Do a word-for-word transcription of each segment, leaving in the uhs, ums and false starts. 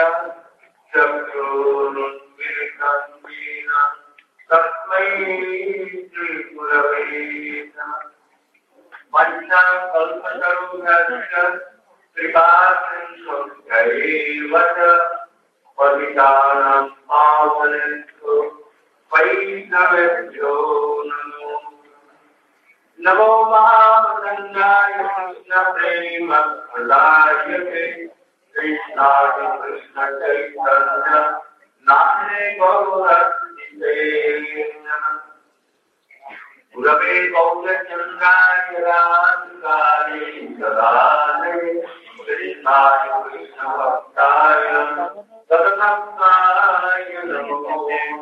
Namo Mahaprasthaya Krishna Prema Pradayate Krishna Krishna Chaitanya Namne Gaurasthite Gurave Gaurachandaya Radhikare Sadhane Krishna Krishna Bhaktaya Sadhanamaya Namo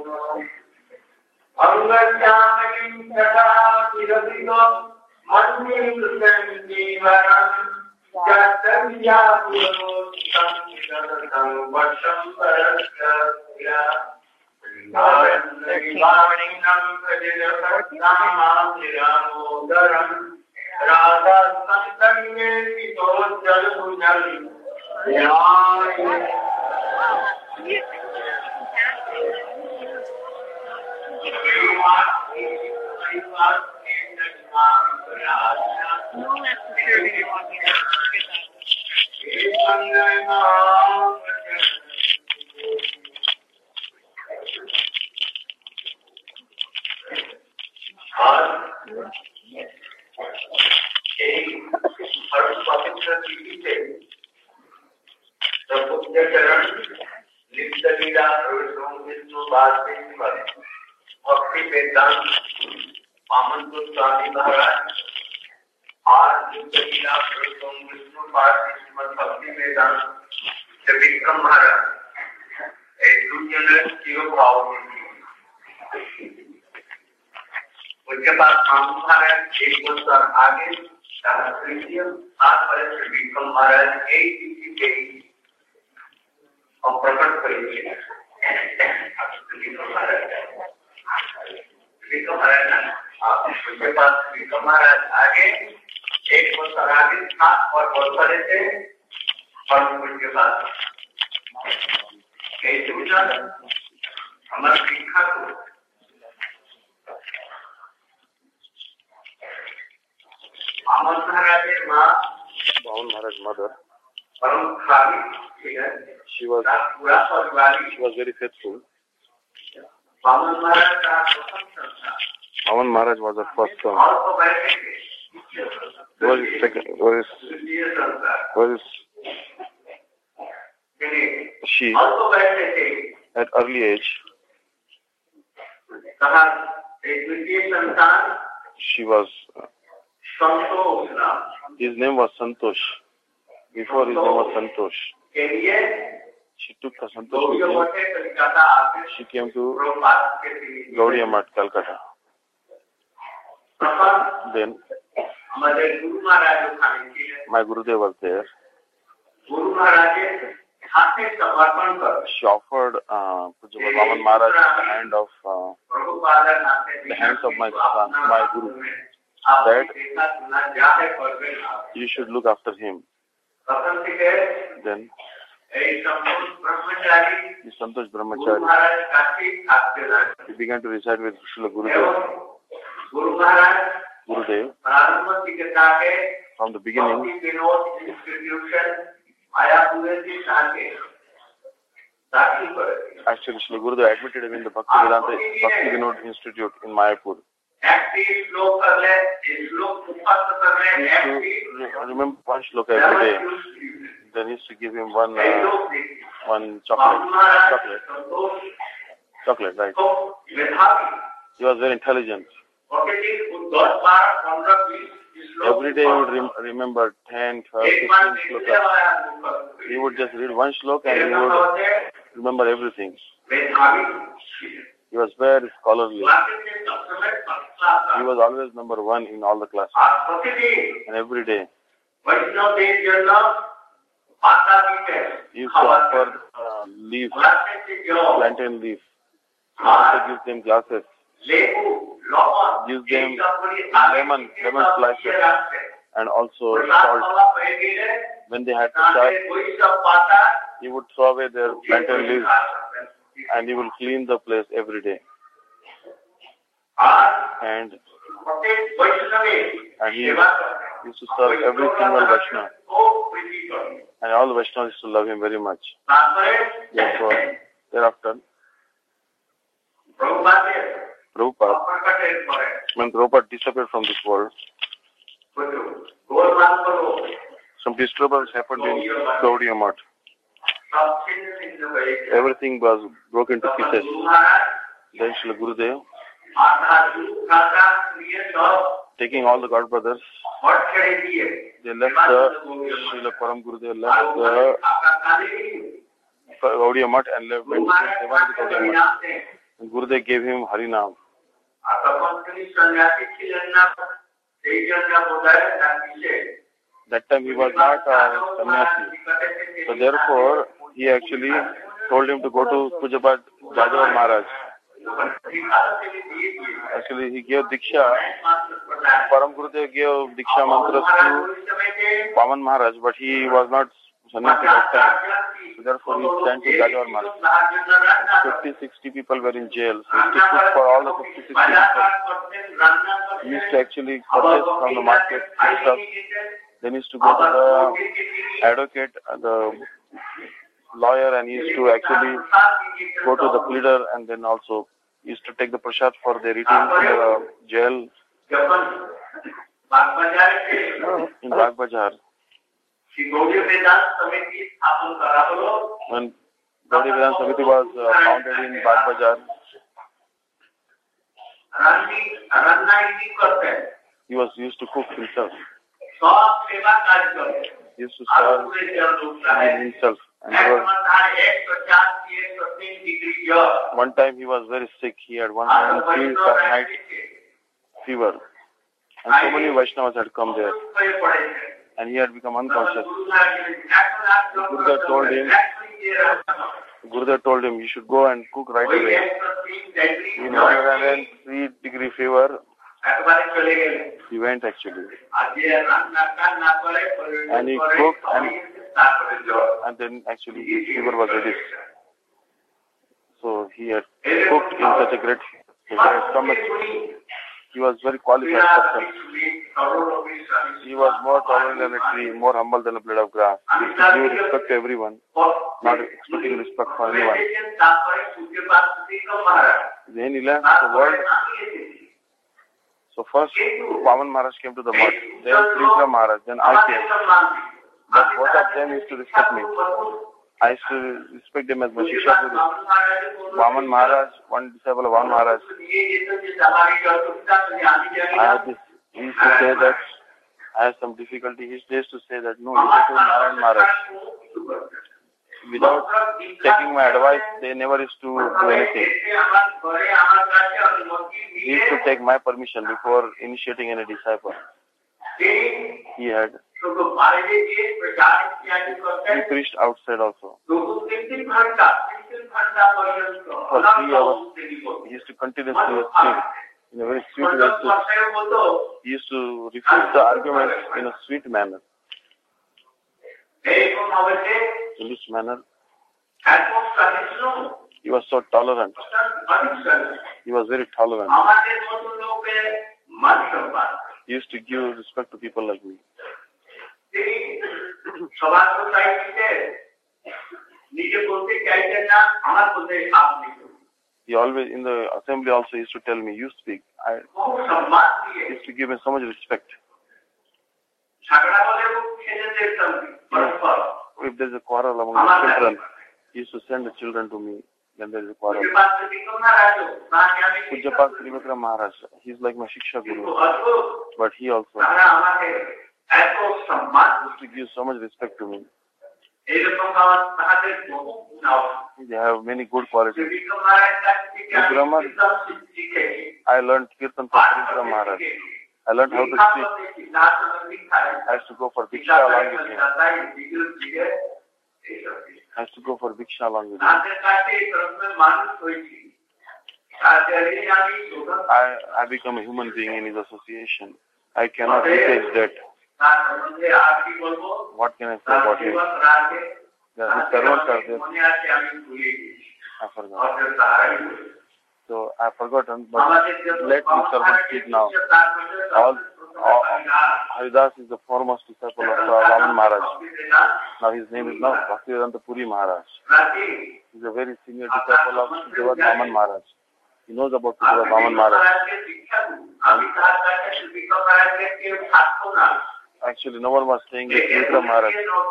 Angajamanim Tata Viradhino Mannim Sanjivaram Jatavya Puro Samhidanatam Vasham Parasya Narandagivarinam Prajirasatamam Niramodaram Radha Santanye Sito Jalbujal Yaya No, that's for sure. We didn't want to get Bhakti Vedanta, Paman Swami Maharaj, आज जिंदगी आप विष्णु पाठ श्रीमद भक्ति वेदांत से विक्रम महाराज एक दूसरे जीव भाव उसके बाद राम महाराज एक वर्ष आगे तृतीय सात वर्ष से विक्रम महाराज एक किसी के हम प्रकट करेंगे विक्रम महाराज विक्रम महाराज उसके बाद विक्रम महाराज आगे एक वर्ष आगे सात और बहुत बड़े थे और उसके बाद हमारा शिक्षा को बामन महाराज माँ Baman Maharaj mother, परम खाली she was पूरा परिवार she was very faithful. बामन महाराज का प्रथम संस्था Baman Maharaj was her first son. और तो बैठे थे Was his second was his, द्वितीय संस्था was his, she और तो बैठे थे at early age कहा एक द्वितीय संतान she was uh, संतोष नाम his name was Santosh. Before his name was Santosh. के लिए She took the Santosh with जो him. बटे कलकत्ता आके She came to प्रभुपाद के लिए Gaudiya Math, Calcutta. Then हमारे गुरु महाराज जो खाने की है my Gurudev was there. Guru Maharaj के हाथे समर्पण कर She offered uh, Pujya Baman Maharaj the hand of uh, Prabhupada नाते the hands of my son, my Guru, that you should look after him. Then the Santosh Brahmachari, he began to reside with Srila Gurudev. Gurudev, from the beginning, actually Srila Gurudev admitted him in the Bhakti Vedanta Bhakti Vinod Institute in Mayapur. He used to remember one shloka every day. Then he used to give him one uh, one chocolate. Chocolate. Chocolate, right. He was very intelligent. Every day he would rem remember ten, twelve, fifteen shlokas. He would just read one shloka and he would remember everything. He was very scholarly. He was always number one in all the classes. And every day he used to offer uh, leaf, plantain leaf. He also gives them glasses. Gives them lemon, lemon slices, and also salt. When they had to start, he would throw away their plantain leaves and he will clean the place every day. And, and he used to serve every single Vaishnava. And all the Vaishnavas used to love him very much. Therefore, thereafter, Prabhupada, when Prabhupada disappeared from this world, some disturbance happened in Gaudiya Math. Everything was broken to pieces. Then Srila Gurudev, taking all the God brothers, they left the Srila Param Gurudev left the Gaudiya Math and left went to Devananda Gaudiya Math. And Gurudev gave him Harinam. That time he was not a sannyasi. So therefore, he actually told him to go to Pujapat Jajavar Maharaj. Actually, he gave Diksha. Param Gurudev gave Diksha mantras to Pavan Maharaj, but he was not sannyasi that time. So therefore, he sent to Jajavar Maharaj. fifty, sixty people were in jail. So he took food for all the fifty, sixty people. He used to actually purchase from the market stuff. Then he used to go to the advocate, the lawyer, and he used to actually go to the pleader, and then also he used to take the prasad for their eating in the jail in Bagh Bazaar. When Gaudiya Vedanta Samiti was uh, founded in Bagh Bazaar, he was used to cook himself. He used to serve himself. And he was, one time he was very sick. He had one hundred three Fahrenheit fever. And so many Vaishnavas had come there. And he had become unconscious. Gurudev told him, Gurudev told him, you should go and cook right away. In one hundred three degree fever, he went actually. And he cooked and, and then actually his fever was reduced. So he had cooked in such a great, great stomach. He was very qualified person. He was more tolerant than a tree, more humble than a blade of grass. He used to give respect to everyone, not expecting respect for anyone. Then he left the world. So first, Pavan Maharaj came to the mud, then Srikram Maharaj, then I came. But both of them used to respect me. I used to respect them as my Shiksha Guru. Vaman Maharaj, one disciple of Vaman Maharaj, I had this, he used to say that I had some difficulty. He used to say that, no, listen to Narayan Maharaj. Without taking my advice, they never used to do anything. He used to take my permission before initiating any disciple. He had. He preached outside also. For three hours, he used to continuously speak in a very sweet way. He used to refute the arguments in a sweet manner. In this manner, he was so tolerant. He was very tolerant. He used to give respect to people like me. He always, in the assembly also, used to tell me, you speak. I he used to give me so much respect. If there's a quarrel among the children, he used to send the children to me when there is a quarrel. Pujapat Srivikram Maharaj, he's like my Shiksha Guru. But he also used to give so much respect to me. They have many good qualities. In grammar, I learned Kirtan from Srivikram Maharaj. I learned how to speak. I used to go for Diksha along with him. I used to go for Diksha along with him. I, I become a human being in his association. I cannot replace that. What can I say about him? Yeah, his servants are there. I forgot. So I forgotten, but let the servant speak now. All, all, Haridas is the foremost disciple of uh, Vaman Maharaj. Now his name is now Bhaktivedanta Puri Maharaj. He is a very senior disciple of Sridhar Vaman Maharaj. He knows about Sridhar Vaman Maharaj. Actually, no one was saying that Sridhar Maharaj.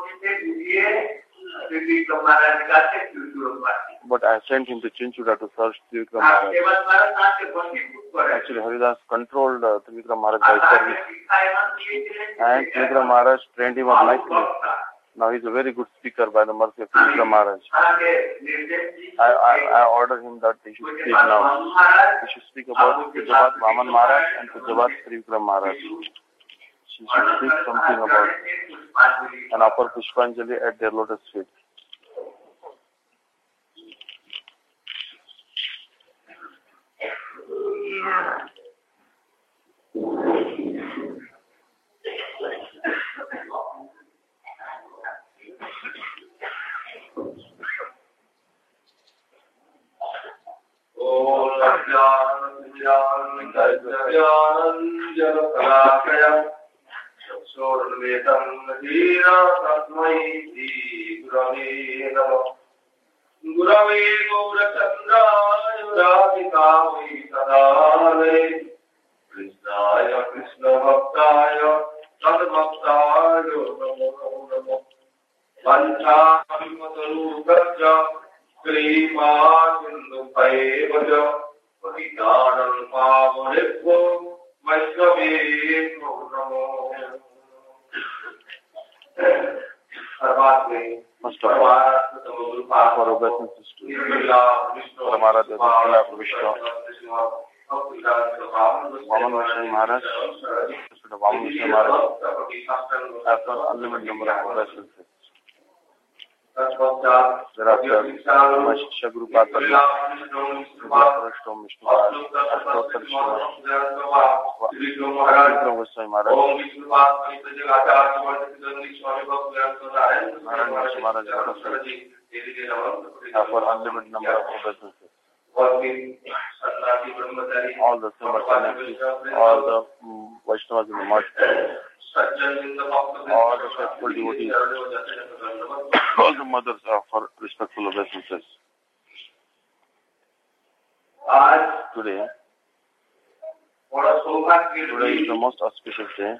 But I sent him to Chinchuda to search Trivikram Maharaj. Actually, Haridas controlled uh, Trivikram Maharaj by service. And Trivikram Maharaj trained him up nicely. Now he is a very good speaker by the mercy of Trivikram Maharaj. I, I, I order him that he should speak now. He should speak about Pujabat Vaman Maharaj and Pujabat Trivikram Maharaj. She should speak something about an upper Pushpanjali at their lotus feet. Gurave Gaurachandraya Radhikavai Sadale Krishnaya Krishna Bhaktaya Sadbhaktaya Namo Namo Panchavimatarupajya Kripa Sindhu Paivaja Patitanam Pavanebho Vaishnavi Namo. First of all, for obeisances to Paramarad Adhikala Pravishta, Vaman Vishnu Maharaj, Vaman Vishnu Maharaj, after unlimited number of obeisances. Thereafter, my Shiksha Guru Patali, Prashtom Vishnu Maharaj, Ashtotar Vishnu Maharaj, Vikram Vishnu Maharaj, Narayan Vishnu Maharaj, for unlimited number of obeisances. All the simultaneously, all the um, Vaishnavas in the mud, all the faithful devotees, all the mothers are for respectful obeisances. Today, today is the most auspicious day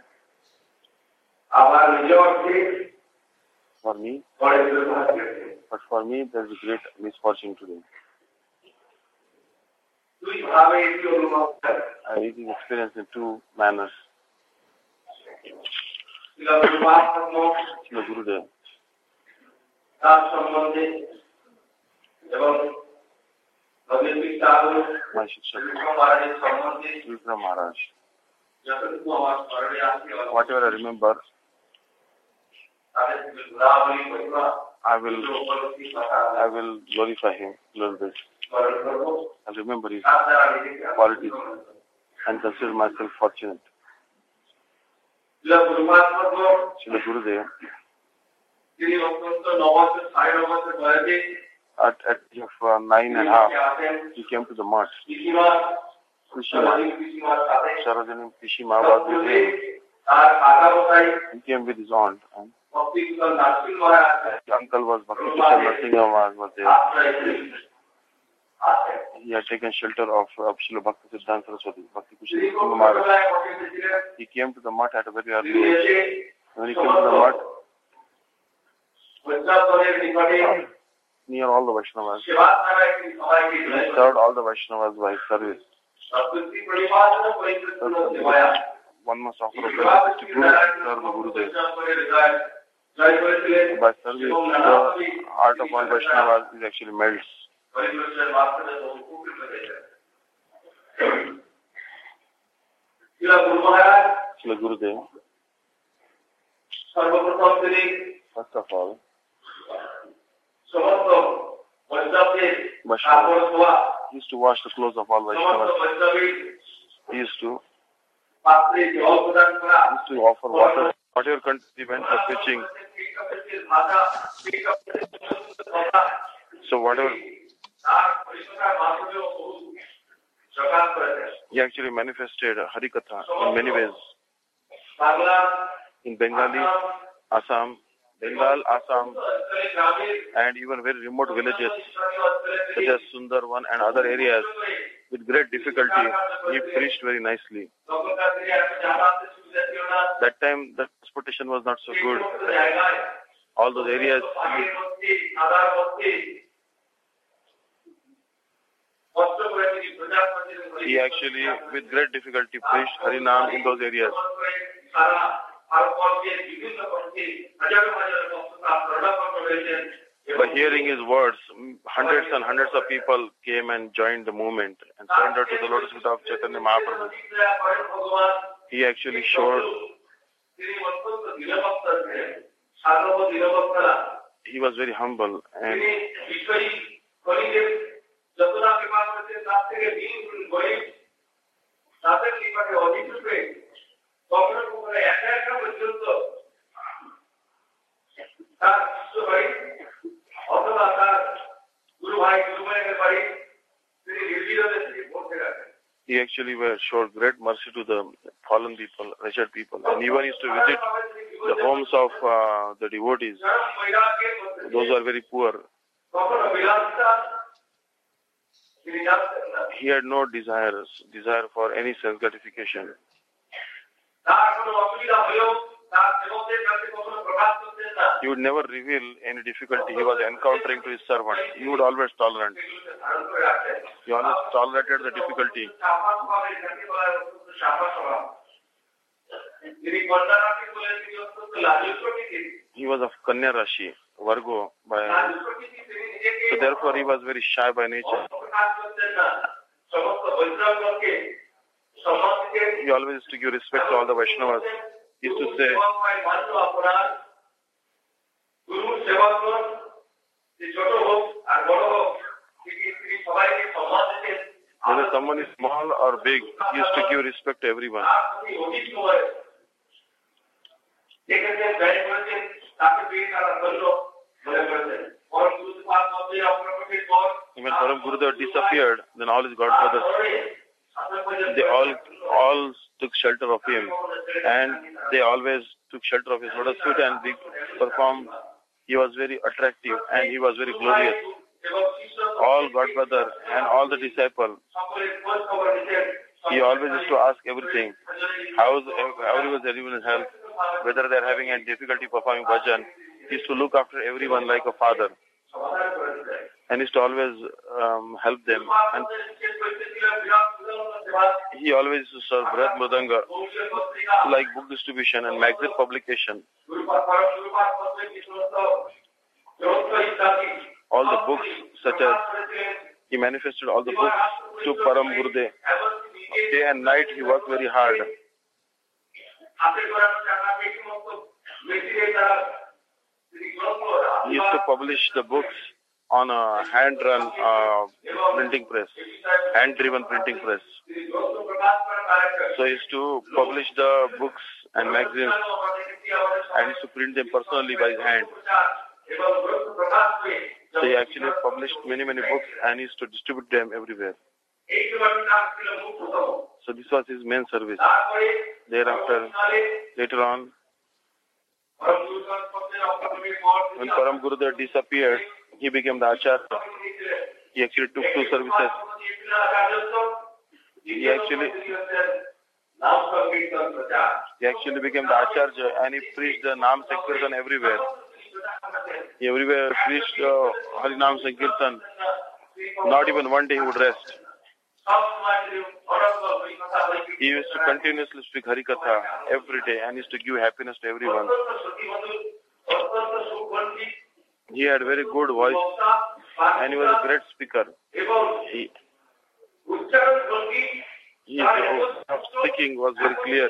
for me, but for me there is a great misfortune today. I really experienced in two manners. Srila Gurudev, my Shiksha Vikram Maharaj. Whatever I remember, I will I will glorify him a little bit. I remember his qualities and consider myself fortunate. Srila Gurudev, at at the age of uh, nine and a half, he came to the mart. Krishima, Sarojini Krishima was with him. He came with his aunt, and his uncle was Bhakti Kushal Narasimha was there. He had taken shelter of uh, Srila Bhakti Siddhanta Saraswati, Bhakti Kushal Narasimha Maharaj. He came to the mart at a very early age. When he came to the mart, near all the Vaishnavas, he served all the Vaishnavas by his service. So, one must offer a service to Guru, serve the Gurudev. By service, the heart of all Vaishnavas is actually melts. Srila Gurudev, first of all, Vaishnavas, he used to wash the clothes of all Vaishnavas. He used to, he used to offer water whatever country he went for preaching. So whatever, he actually manifested Harikatha in many ways. In Bengali, Assam, Bengal, Assam, and even very remote villages such as Sundarban and other areas, with great difficulty, he preached very nicely. That time, the transportation was not so good. All those areas, he actually, with great difficulty, preached Harinam in those areas. By hearing his words, hundreds and hundreds of people came and joined the movement and surrendered to the lotus feet of Chaitanya Mahaprabhu. He actually showed he was very humble and he actually were showed great mercy to the fallen people, wretched people, and even used to visit the homes of uh, the devotees. Those are very poor. He had no desires, desire for any self-gratification. He would never reveal any difficulty he was encountering to his servant. He would always tolerant. He always tolerated the difficulty. He was of Kanya Rashi, Vargo, by, so therefore he was very shy by nature. He always used to give respect to all the Vaishnavas. He used to say, whether someone is small or big, he used to give respect to everyone. When Param Gurudev disappeared, then all his godfathers, they all all took shelter of him, and they always took shelter of his lotus feet and they performed. He was very attractive and he was very glorious. All godbrother and all the disciples, he always used to ask everything. How is how was everyone's health? Whether they are having any difficulty performing bhajan, he used to look after everyone like a father, and used to always um, help them. And he always used to serve Brad Mridanga, like book distribution and magazine publication. All the books, such as he manifested all the books to Param Gurudev. Day and night he worked very hard. He used to publish the books on a hand-run uh, printing press, hand-driven printing press. So he used to publish the books and magazines and used to print them personally by his hand. So he actually published many, many books and used to distribute them everywhere. So this was his main service. Thereafter, later on, when Param Gurudev disappeared, he became the Acharya. He actually took two services. He actually, he actually became the Acharya and he preached the Nam Sankirtan everywhere. He everywhere preached uh, Harinam Sankirtan. Not even one day he would rest. He used to continuously speak Harikatha every day and used to give happiness to everyone. He had a very good voice and he was a great speaker. He, his speaking was very clear.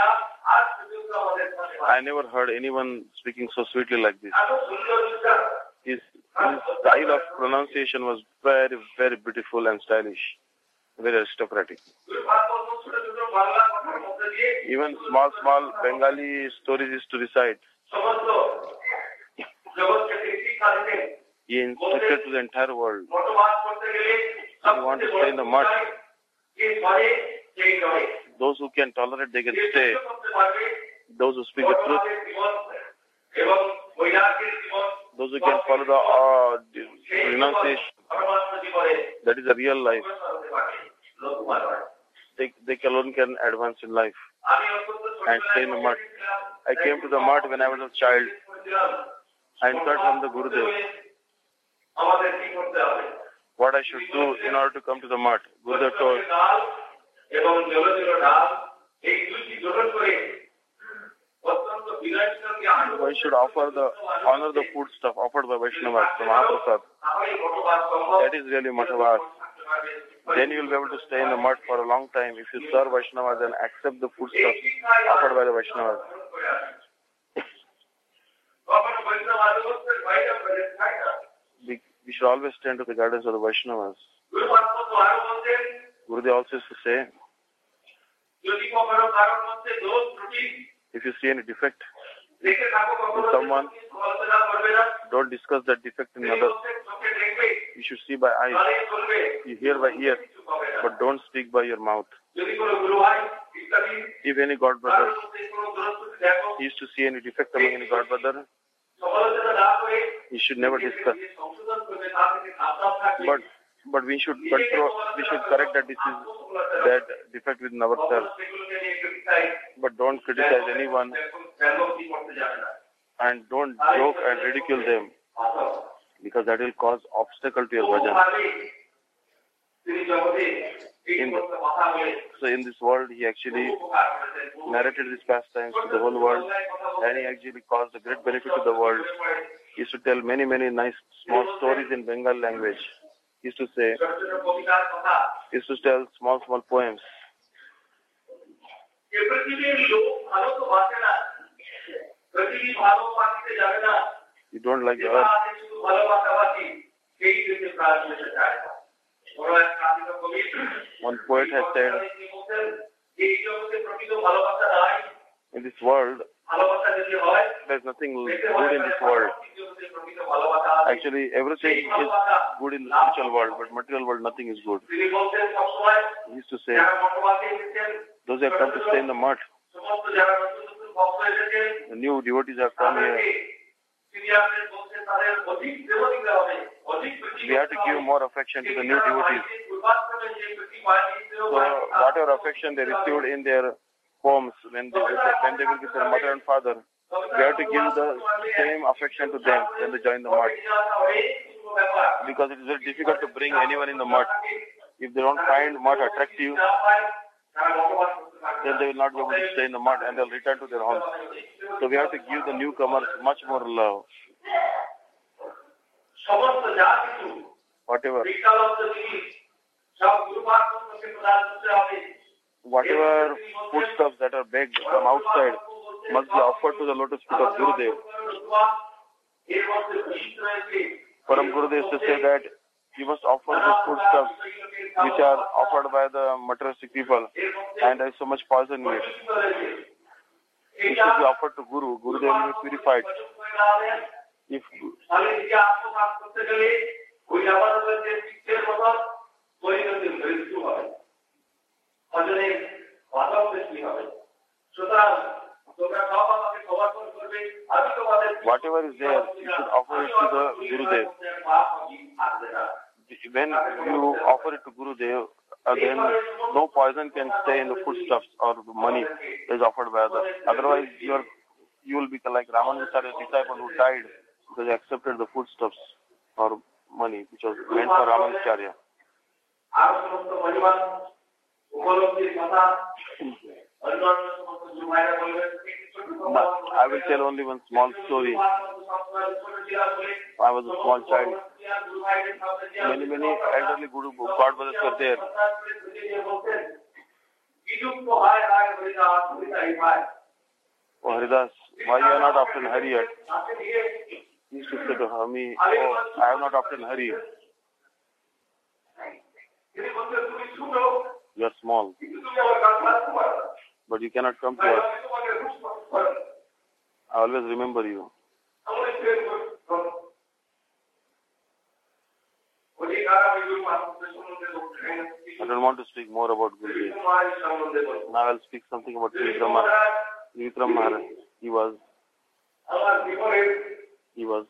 I never heard anyone speaking so sweetly like this. His, his style of pronunciation was very, very beautiful and stylish, very aristocratic. Even small, small Bengali stories used to recite. He instructed to the entire world. If you want to stay in the mud, those who can tolerate, they can stay. Those who speak the truth, those who can follow the uh, renunciation, that is a real life. They, they alone can advance in life and stay in the mud. I came to the mud when I was a child. I inquired from the Gurudev what I should do in order to come to the mud. Gurudev told, one should offer the honor the food stuff offered by Vaishnavas, the Mahaprasad. That is really Matavas. Then you will be able to stay in the mud for a long time if you serve Vaishnavas and accept the food stuff offered by the Vaishnavas. We, we should always stand to the guidance of the Vaishnavas. Gurudev also used to say, if you see any defect in someone, don't discuss that defect in others. You should see by eyes, you hear by ear, but don't speak by your mouth. If any God brother used to see any defect among any God brother, he should never discuss. But but we should but we should correct that this is that defect within ourselves. But don't criticize anyone and don't joke and ridicule them, because that will cause obstacle to your bhajan. In, so in this world, he actually narrated these pastimes to the whole world, and he actually caused a great benefit to the world. He used to tell many, many nice small stories in Bengal language. He used to say, he used to tell small, small poems. You don't like the earth. One poet has said, in this world, there's nothing good in this world. Actually, everything is good in the spiritual world, but material world, nothing is good. He used to say, those who have come to stay in the mud, the new devotees have come here. We have to give more affection to the new devotees. So, whatever affection they received in their homes when they, when they will with their mother and father, we have to give the same affection to them when they join the mud. Because it is very difficult to bring anyone in the mud. If they don't find mud attractive, then they will not be able to stay in the mud and they'll return to their homes. So we have to give the newcomers much more love. Whatever. Whatever foodstuffs that are baked from outside must be offered to the lotus feet of Gurudev. Param Gurudev used to say that you must offer the foodstuffs which are offered by the materialistic people, and there is so much poison in it. It should be offered to Guru. Gurudev will be purified. If whatever is there, you should offer it to the Gurudev. When you offer it to Gurudev, uh, then no poison can stay in the foodstuffs or the money that is offered by others. Otherwise, you are you will be like Ramanujacharya's disciple who died because he accepted the foodstuffs or money which was meant for Ramanujacharya. I will tell only one small story. I was a small child. Many, many elderly Guru God brothers were there. Oh Haridas, why you are not often hurry yet? He used to say to Hami, oh, I have not often hurry. You are small. but you cannot come to us. I always remember you. I don't want to speak more about Gurudev. Now I'll speak something about Trivikram Maharaj. Trivikram Maharaj, he was, he was,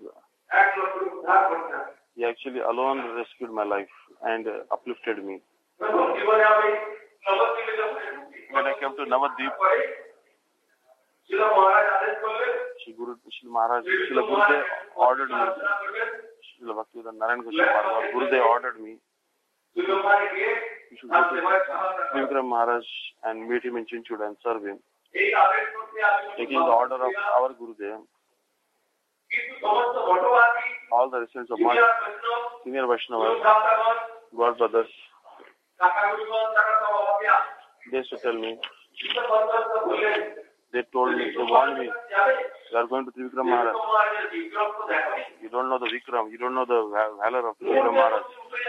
he actually alone rescued my life and uh, uplifted me. When I came to Navadvip, Shri Guru Shri Maharaj, Shri Gurudev ordered me, Shri Bhaktivedanta Narayan Goswami Maharaj, Gurudev ordered me, you should go to Trivikram Maharaj and meet him in Chinchud and serve him. Taking the order of our Gurudev, all the residents of Math, senior Vaishnavas, God brothers, they used to tell me, they told me, they warned me, you are going to Trivikram Maharaj. You don't know the Vikram, you don't know the valor of Trivikram Maharaj.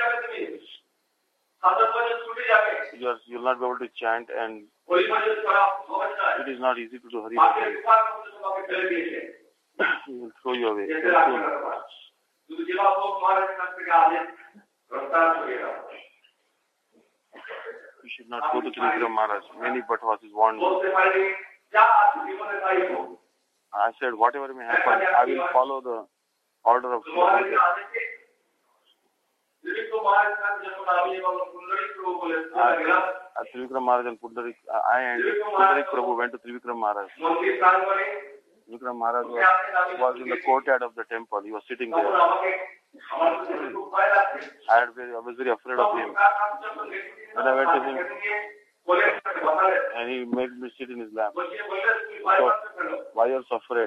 You are, you will not be able to chant, and it is not easy to do Hari Bhajan. He will throw you away very soon. You should not go to Trivikram Maharaj. Many Bhatvasis warned me. I said, whatever may happen, I will follow the order of Gurudev. At Trivikram Maharaj and Pundarik, I and Pundarik Prabhu went to Trivikram Maharaj. Trivikram Maharaj was, was in the courtyard of the temple. He was sitting there. I, had very, I was very afraid of him. When I went to him, and he made me sit in his lap. So, why are you so afraid?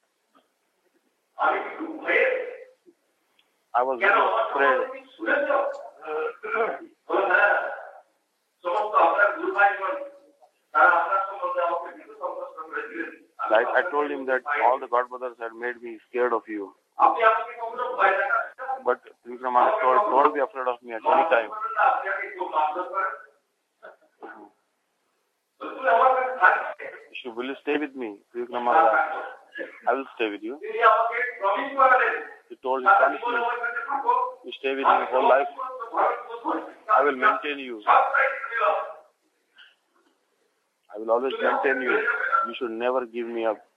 I was very afraid. Like I told him that all the God brothers had made me scared of you. But Trivikram Maharaj told, don't be afraid of me at any time. Will you stay with me, Trivikram Maharaj? I will stay with you. He told his son, you stay with me your whole life. I will maintain you. I will always maintain you. You should never give me up.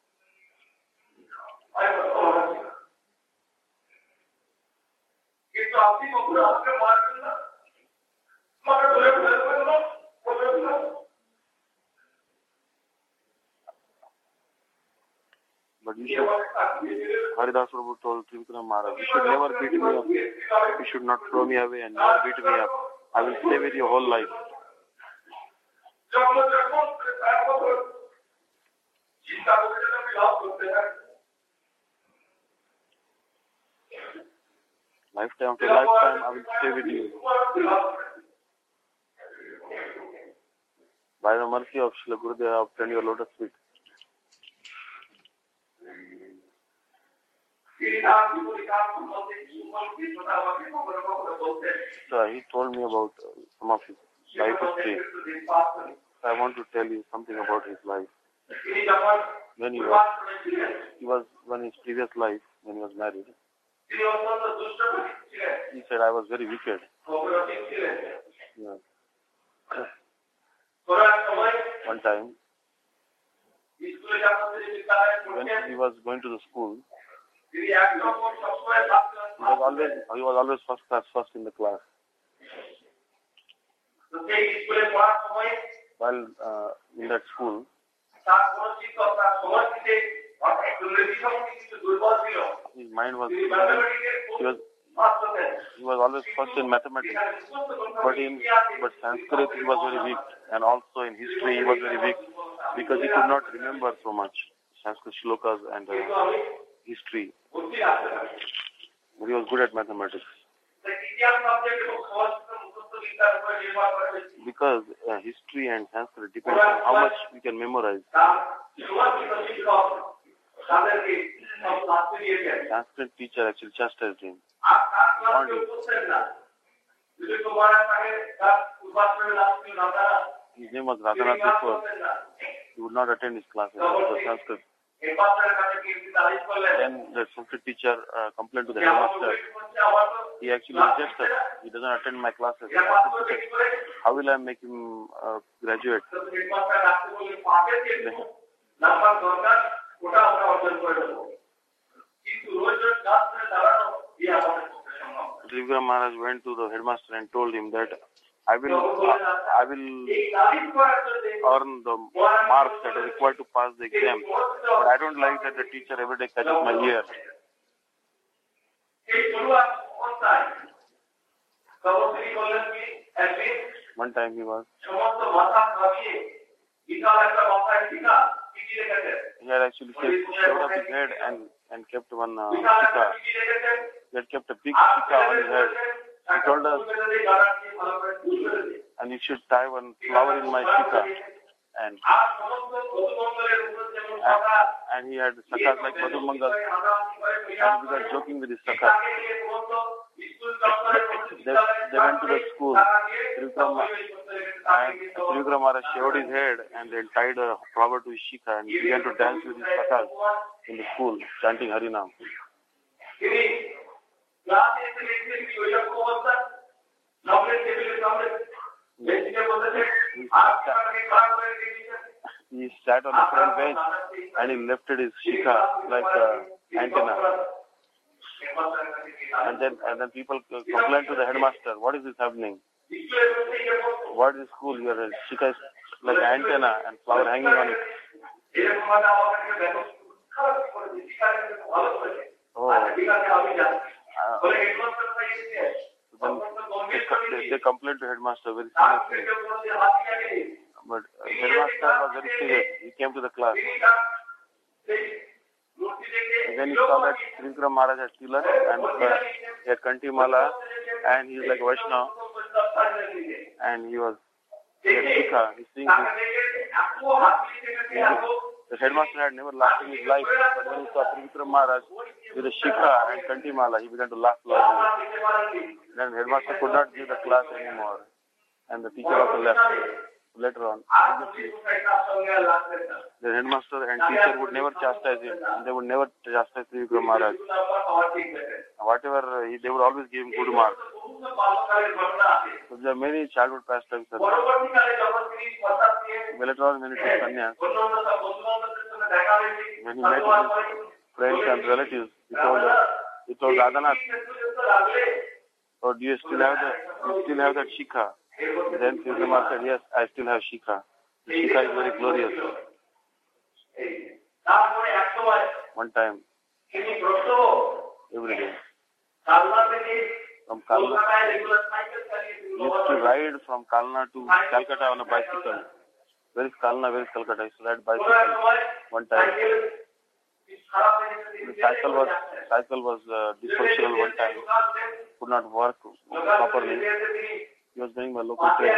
But you should, Haridas Prabhu told Trivikram Maharaj, you should never beat me up. You should not throw me away and never beat me up. I will stay with you whole life. Lifetime after lifetime, I will stay with you. By the mercy of Srila Gurudev, I obtained your lotus feet. So he told me about uh, some of his life history. I want to tell you something about his life. When he was, he was when his previous life, when he was married, he said, I was very wicked. Yeah. One time, when he was going to the school, he was always, he was always first class, first in the class. While uh, in that school, his mind was, he was, he was always first in mathematics, but in but Sanskrit he was very weak, and also in history he was very weak because he could not remember so much Sanskrit shlokas and uh, history. But he was good at mathematics. Because uh, history and Sanskrit depends on how much we can memorize. Sanskrit teacher actually chastised him. Warned him. His name was Radhanath before. he would not attend his classes. It was Sanskrit. Then the Sanskrit teacher uh, complained to the headmaster. He actually rejects us. He doesn't attend my classes. How will I make him uh, graduate? Trivikram Maharaj went to the headmaster and told him that I will, uh, I will earn the marks that are required to pass the exam. But I don't like that the teacher every day catches my ear. One time he was, he had actually shaved up his head and, and kept one uh, shika. He had kept a big shika on his head. He told us, and you should tie one flower in my shika. And, and, and he had sakhas like Madhu Mangal. And we were joking with his sakhas. They, they went to the school. Trivikram Maharaj shaved his head and they tied a flower to his shika and began to dance with his sakhas in the school, chanting Harinam. He sat on the front bench and he lifted his shika like an antenna. And then and then people complained to the headmaster, what is this happening? What is school? Your shika is like an antenna and flower hanging on it. Oh. Uh, then they, they complained to headmaster very seriously. But uh, headmaster was very serious. He came to the class. And then he saw that Trivikram Maharaj had tilak and uh, he had Kanti Mala and he is like Vaishnava and he was he had shika. He's seeing this. The headmaster had never laughed in his life, but when he saw Trivikram Maharaj with a shika and Kanti Mala, he began to laugh loudly. Then the headmaster could not give the class anymore and the teacher also left. Later on, the headmaster and teacher would never chastise him. And they would never chastise Trivikram Maharaj. Whatever, he, they would always give him good marks. So there are many childhood pastimes. Later on, when he took sannyas, when he met his friends and relatives, he told us, he told Radhanath, "Oh, do you still have the, you still have that shikha?" Then Trivikram said, "Yes, I still have shikha. The shikha is very glorious." One time, every day, from Kalna, he used to ride from Kalna to Calcutta on a bicycle. Where is Kalna? Where is Calcutta? He used to ride bicycle. One time, the cycle was cycle was uh, dysfunctional. One time, could not work properly. He was going by local train.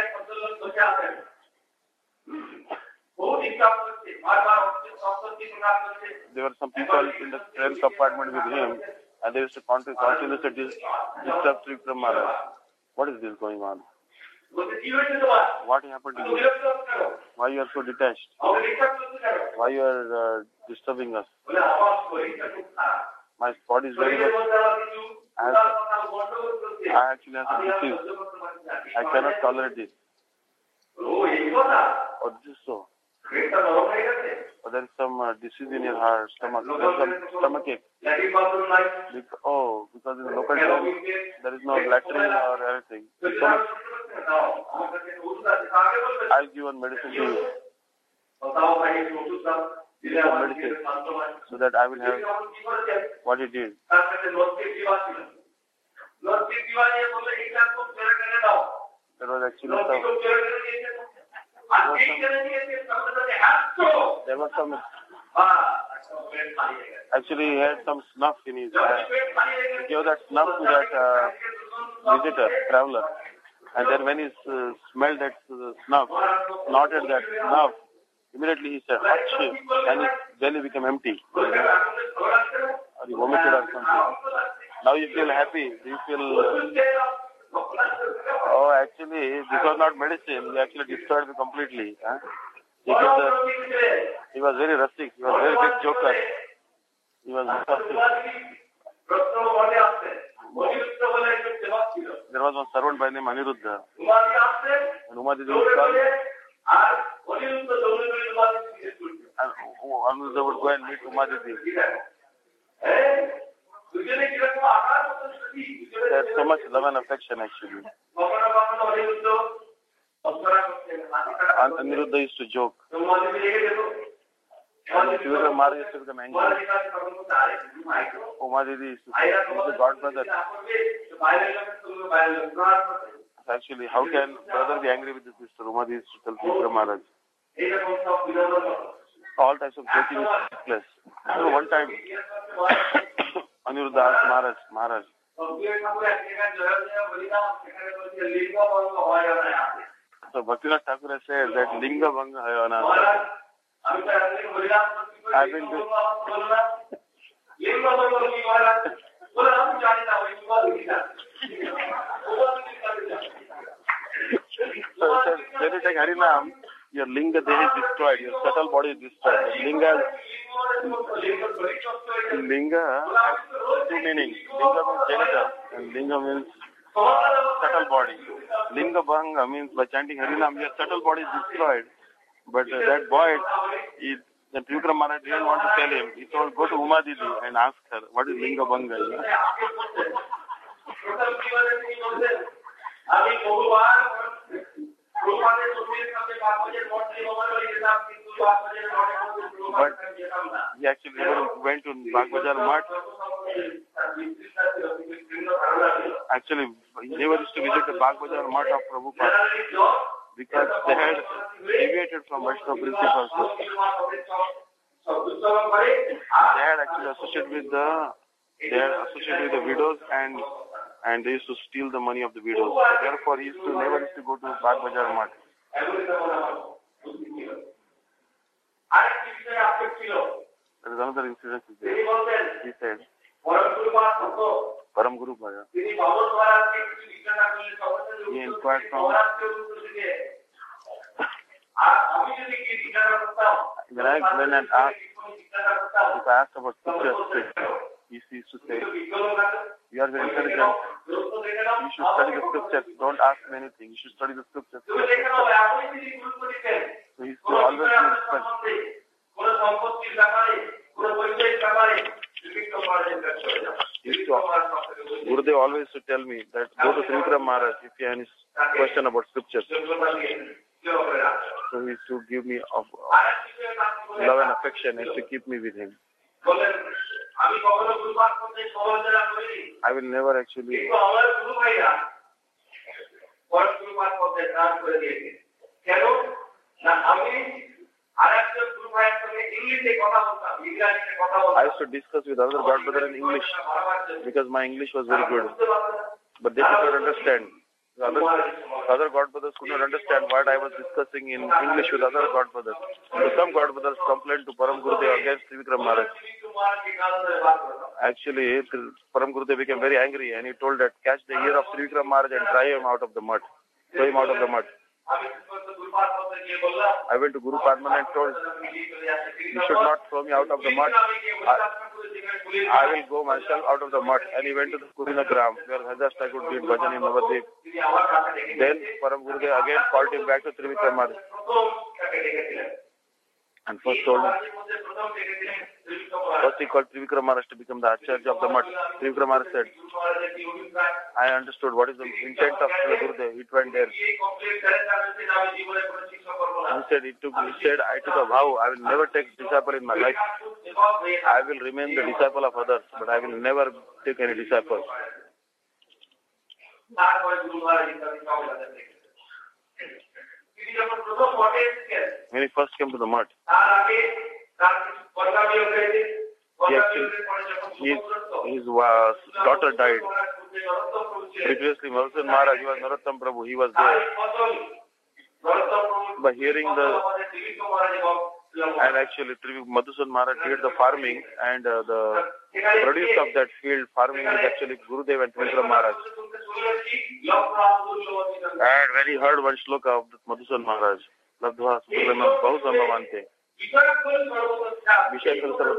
There were some people in the train compartment with him and they used to continuously disturb Trivikram Maharaj. What is this going on? What happened to you? Why you are so detached? Why you are uh, disturbing us? My body is very good. I, have, I actually have some disease. I cannot tolerate this. Oh, this is so. Or there is some uh, disease in your heart, stomach. There is some stomach ache. Because, oh, because in the local train there is no latrine or anything. So I'll give one medicine to you. Give some medicine so that I will have what he did. That was actually some. There was some. Actually, he had some snuff in his hand. He gave that snuff to that uh, visitor, traveler. And then when he uh, smelled that uh, snuff, snorted that snuff, immediately he said, "Achhi," and he, then he became empty. Or he vomited or something. Now you feel happy. Do you feel... Uh, oh, actually, this was not medicine. He actually destroyed me completely. Huh? He, did the, he was very rustic. He was very big joker. He was rustic. There was one servant by the name Aniruddha. And Umadidi would come. And Aniruddha would go and meet Umadidi. There's so much love and affection actually. And Aniruddha used to joke. And if you were Mara used to become angry. Umadidi used to say, he's the God brother. Actually, how can brother be angry with his sister? Umadidi used to tell Trivikram Maharaj. All types of joking took place. So one time, Aniruddha asked Maharaj, Maharaj, so Bhaktivinoda Thakur said that Linga Bhanga Hayana. I've been doing... So he said, when you take Harinam, your Linga Dehi is destroyed, your subtle body is destroyed. Linga, Linga has two meanings. Linga means genital and Linga means subtle body. Linga Bhanga means by chanting Harinam, your subtle body is destroyed. But uh, that boy, he, the Trivikram Maharaj didn't want to tell him. He told, go to Umadidi and ask her, what is Linga Bhanga? But he actually never went to Bagbajar Mutt. Actually, he never used to visit the Bagbajar Mutt of Prabhupada because they had deviated from Vaishnava principles. They had actually associated with the they had associated with the widows and and they used to steal the money of the widows. So therefore, he used to never used to go to Bagbajar Mutt. There is another incident there. He said, Param Guru Bhaya. He inquired from when I when I asked if I asked about scriptures, he used to say, you are very intelligent. You should study the scriptures. Don't ask me anything. You should study the scriptures. So he used to always be respect. Used to, Gurudev always to tell me that go to Trivikram Maharaj if you have any question about scriptures. So he used to give me of, of love and affection and to keep me with him. I will never actually. I used to discuss with other God brother in English because my English was very good, but they could not understand. The other, other God brothers could not understand what I was discussing in English with other God brothers. So some God brothers complained to Param Gurudev against Trivikram Maharaj. Actually, Param Gurudev became very angry and he told that catch the ear of Trivikram Maharaj and drive him out of the mud. Throw him out of the mud. I went to Guru Padman and told, you should not throw me out of the mud. I, I will go myself out of the mud. And he went to the Kurina Gram, where Hazrat Thakur did bhajan in Navadvip. Then Param Gurudev again called him back to Trivikram Maharaj. And first told him, first he called Trivikram Maharaj to become the Acharya of the Mutt. Trivikram Maharaj said, I understood what is the intent of Gurudev. It went there. He said, he, took, he said, I took a vow, I will never take disciple in my life. I will remain the disciple of others, but I will never take any disciple. When he first came to the Mutt, he actually, his, his uh, daughter died. Previously, Madhusan Maharaj, he was Narottam Prabhu, he was there. By hearing the, and actually Madhusan Maharaj did the farming and uh, the produce of that field farming is actually Gurudev and Trivikram Maharaj. And when he heard one shloka of Madhusan Maharaj, लब्ध्वा सुखम बहु संभवन्ते. विषय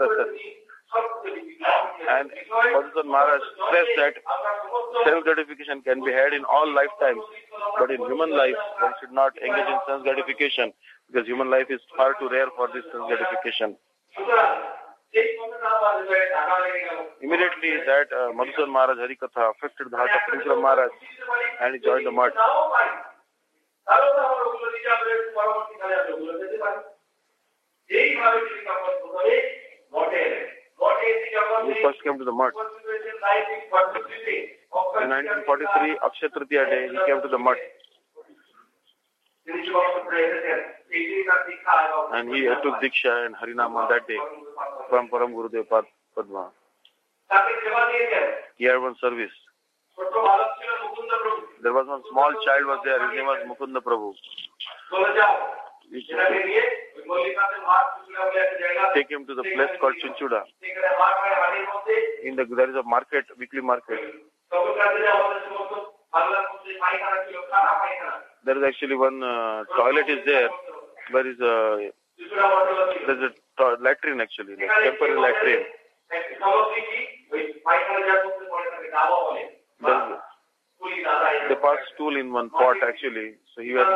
And Madhusudan Maharaj stressed that self-gratification can be had in all lifetimes, but in human life, one should not engage in self-gratification because human life is far too rare for this self-gratification. Immediately that uh, Madhusudan Maharaj Harikatha affected the heart of Trivikram Maharaj and he joined the mud. He first came to the mud. In nineteen forty-three, Akshaya Tritiya day, he came to the mud. And he took Diksha and Harinama that day from Param Gurudev Padma. He had one service. There was one small child was there, his name was Mukunda Prabhu. Take him to the place called Chinchuda. In the, there is a market, weekly market. There is actually one uh, toilet is there. There is a there is a to- latrine actually, like temporary latrine. They passed stool in one pot actually. So he was,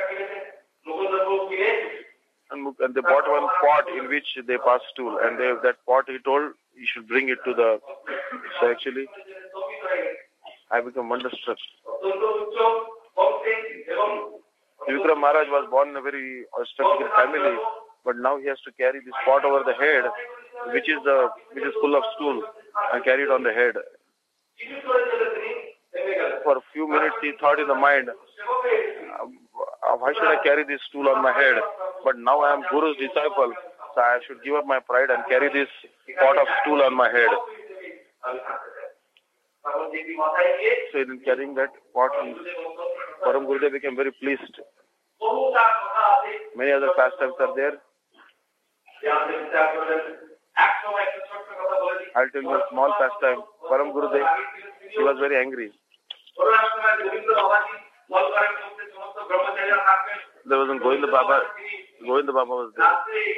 and, and they bought one pot in which they passed stool, and they, that pot he told you should bring it to the. So actually, I become wonderstruck. Trivikram Maharaj was born in a very austere family, but now he has to carry this pot over the head, which is the which is full of stool, and carry it on the head. For a few minutes, he thought in the mind, uh, why should I carry this stool on my head? But now I am Guru's disciple, so I should give up my pride and carry this pot of stool on my head. So in carrying that pot, Param Gurudev became very pleased. Many other pastimes are there. I'll tell you a small pastime. Param Gurudev, he was very angry. There was a Govinda Baba. Govinda Baba was there.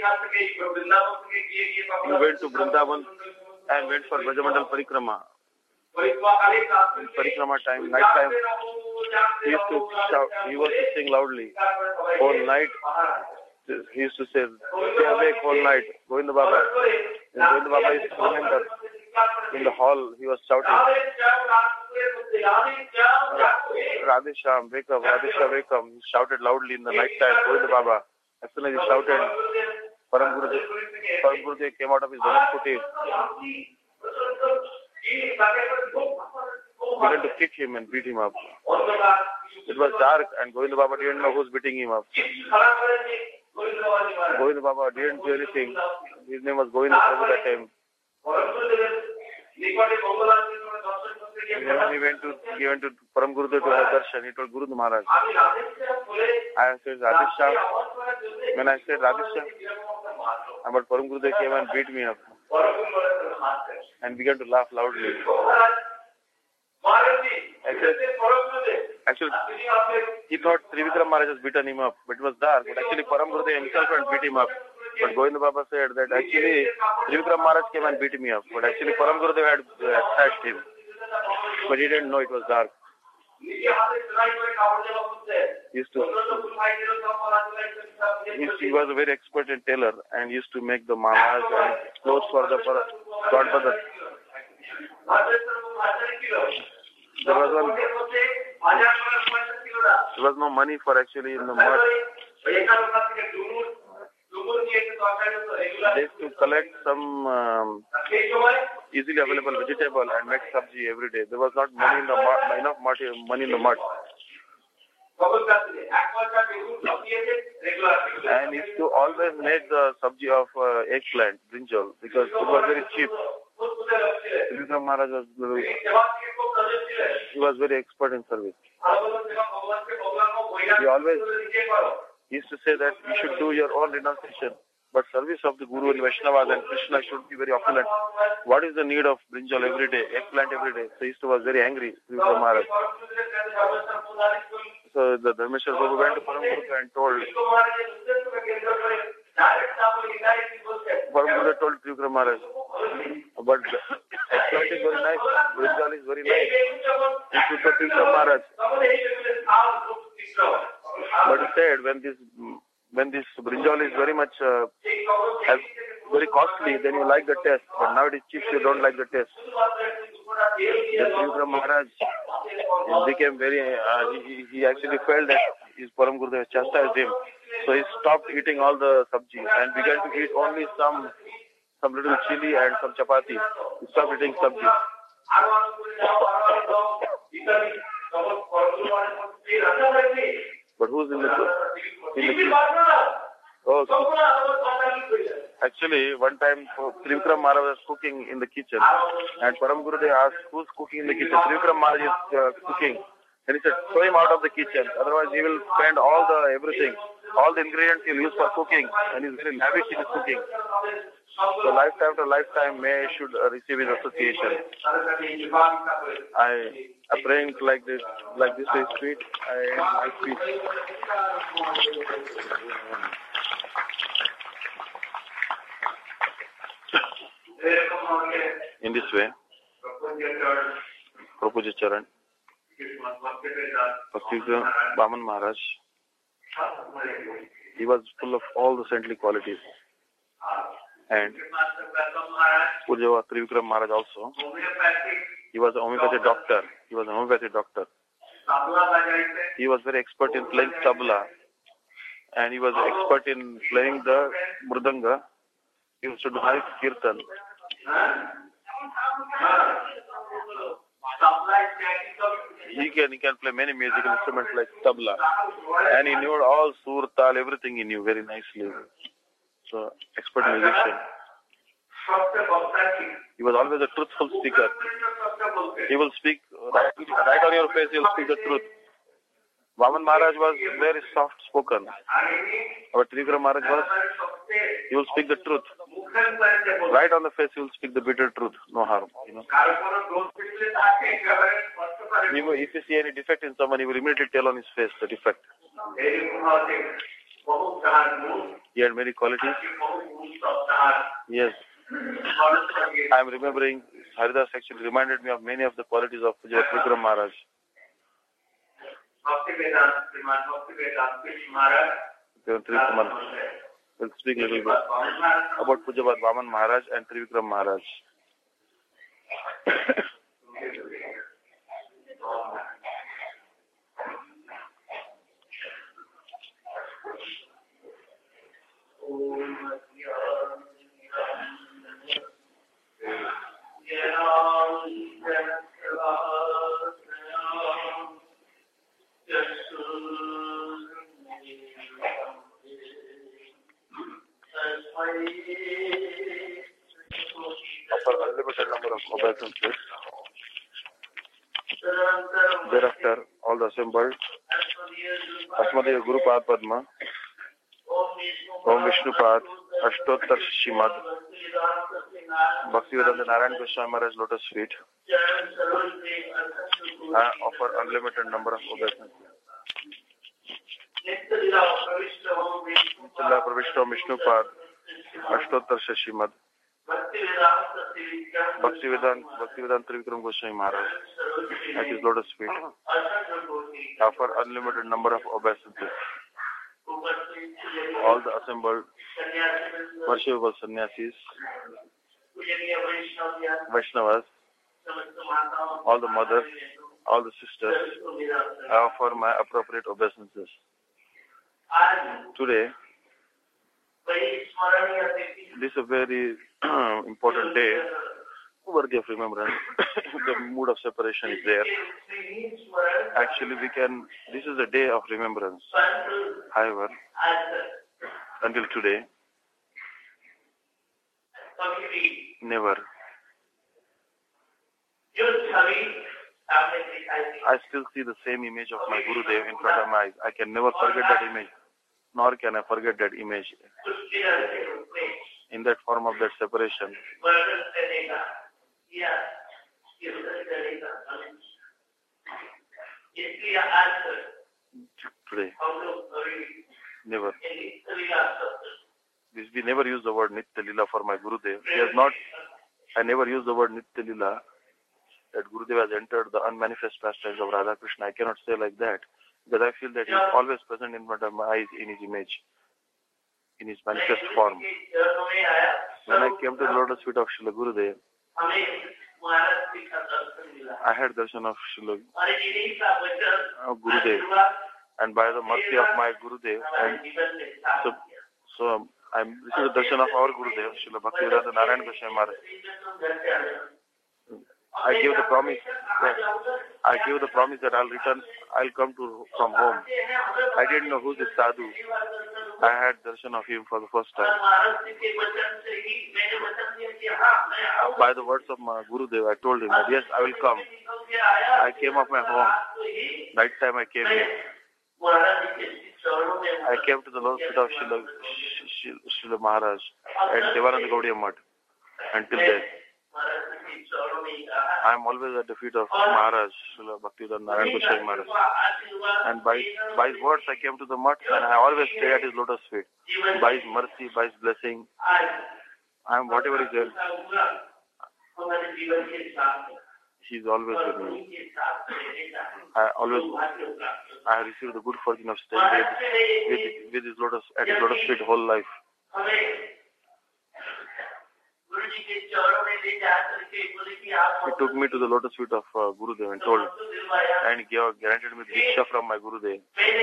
He went to Vrindavan and went for Brajamandal Parikrama. In Parikrama time, night time, he used to shout, he was to sing loudly. Whole night, he used to say, stay awake whole night, Govinda Baba. And Govinda Baba used to remember, in the hall, he was shouting, Radhe Shyam, wake up, Radhe Shyam, wake up. He shouted loudly in the night time, Govinda Baba. As soon as he shouted, Param Gurudev, Param Gurudev came out of his Dhanush Kutir. Began to kick him and beat him up. It was dark and Govinda Baba didn't know who's beating him up. Govinda Baba didn't do anything. His name was Govinda Prabhu that time. When he went to, he went to Param Gurudev to have darshan, he told Guru Maharaj, I said Radhisha. When I said Radhisha, but Param Gurudev came and beat me up and began to laugh loudly. Actually, actually he thought Trivikram Maharaj has beaten him up, but it was dark. But actually Param Gurudev himself had beat him up. But Govinda Baba said that actually Trivikram Maharaj came and beat me up. But actually Param Gurudev had uh, slashed him. But he didn't know it was dark. He used to, he was a very expert in tailor and used to make the malas and clothes for the godmother. There was one, there was no money for actually in the mud. They used to collect some um, easily available vegetable and make sabji every day. There was not money in the mud, enough money in the mud. And used to always make the sabji of uh, eggplant, brinjal, because it was very cheap. Trivikram Maharaj was, he was very expert in service. He always used to say that you should do your own renunciation, but service of the Guru and Vaishnavas and Krishna should be very opulent. What is the need of brinjal every day, eggplant every day? So he used to was very angry, Trivikram Maharaj. So So the Dharmeshwar Prabhu went to Param Guru and told, Param Guru told Trivikram Maharaj, but exploiting very nice, Brinjal is very nice. He should go Trivikram Maharaj. But he said, when this when this brinjal is very much uh, has, very costly, then you like the taste. But now it is cheap, you don't like the taste. Then Trivikram Maharaj he became very, uh, he, he actually felt that his Param Gurudev chastised him. So he stopped eating all the sabji and began to eat only some some little chili and some chapati. He stopped eating sabji. But who's in the in the Oh, actually, one time Trivikram Maharaj was cooking in the kitchen, and Param Gurudev asked, "Who's cooking in the kitchen?" Trivikram Maharaj is uh, cooking, and he said, "Throw him out of the kitchen, otherwise he will spend all the everything, all the ingredients he'll use for cooking, and he's very lavish in his cooking." So lifetime after lifetime, may I should uh, receive his association. I am praying like this, like this is sweet. I end my speech. In this way, Prabhuji Charan, Bhaktivedanta Vaman Maharaj, he was full of all the saintly qualities. And Pujava Trivikram Maharaj also, he was a homeopathic doctor. He was a homeopathic doctor. He was very expert in playing tabla, and he was expert in playing the mridanga. He used to do nice kirtan. He can, he can play many musical instruments like tabla. And he knew all sur, tal, everything he knew very nicely. So, expert musician. He was always a truthful speaker. He will speak right, right on your face, he will speak the truth. Vaman Maharaj was very soft spoken. But Trivikram Maharaj was, he will speak the truth. Right on the face, he will speak the bitter truth. No harm, you know. If you see any defect in someone, he will immediately tell on his face the defect. He had many qualities. Yes. I am remembering, Haridas actually reminded me of many of the qualities of Pujya Trivikram Maharaj. We'll speak a little bit about Pujya Vaman Maharaj and Trivikram Maharaj. Upper unlimited number of obeisances. Thereafter, all the assembled, Asmadeva Guru Pad Padma, Om Vishnu Pad, Ashtottar Shimad, Bhaktivedanta Narayan Goswami Maharaj Lotus Feet, I offer unlimited number of obeisances. Chilla Pravishta Vishnu Pad, Ashtottar Shimad, Bhaktivedanta Bhaktivedanta Trivikram Goswami Maharaj at his Lotus Feet, offer unlimited number of obeisances. All the assembled worshipable sannyasis, Vaishnavas, all the mothers, all the sisters, I offer my appropriate obeisances. Today, this is a very important day, worthy of remembrance. The mood of separation is there. Actually, we can, this is a day of remembrance. However, until today, never. I still see the same image of my Gurudev in front of my eyes. I can never forget that image, nor can I forget that image. In that form of that separation. Never. This, we never use the word Nitya Lila for my Gurudev. He has not, I never use the word Nitya Lila, that Gurudev has entered the unmanifest pastimes of Radha Krishna. I cannot say like that, because I feel that he is always present in front of my eyes in his image, in his manifest form. When I came to the lotus feet of Srila Gurudev, I had darshan of Srila uh, Gurudev, and by the mercy of my Gurudev, and so, so um, I received the darshan of our Gurudev, Srila Bhaktivedanta Narayan Goswami Maharaj. I gave the promise that I gave the promise that I'll return, I'll come to from home. I didn't know who this sadhu. I had darshan of him for the first time. By the words of my Gurudev, I told him that yes, I will come. I came off my home. Night time I came here. I came to the lotus feet of Srila, Srila Maharaj at Devananda Gaudiya Math until then. I am always at the feet of Maharaj, Srila Bhaktivedanta Narayan Goswami Maharaj. And by, by his words I came to the Math, and I always stay at his lotus feet. By his mercy, by his blessing, I am whatever is there. He is always with me. I always, I have received the good fortune of staying with, with, with his lotus, at his lotus feet whole life. He took me to the lotus feet of uh, Gurudev and told, and gave, granted me Diksha from my Gurudev.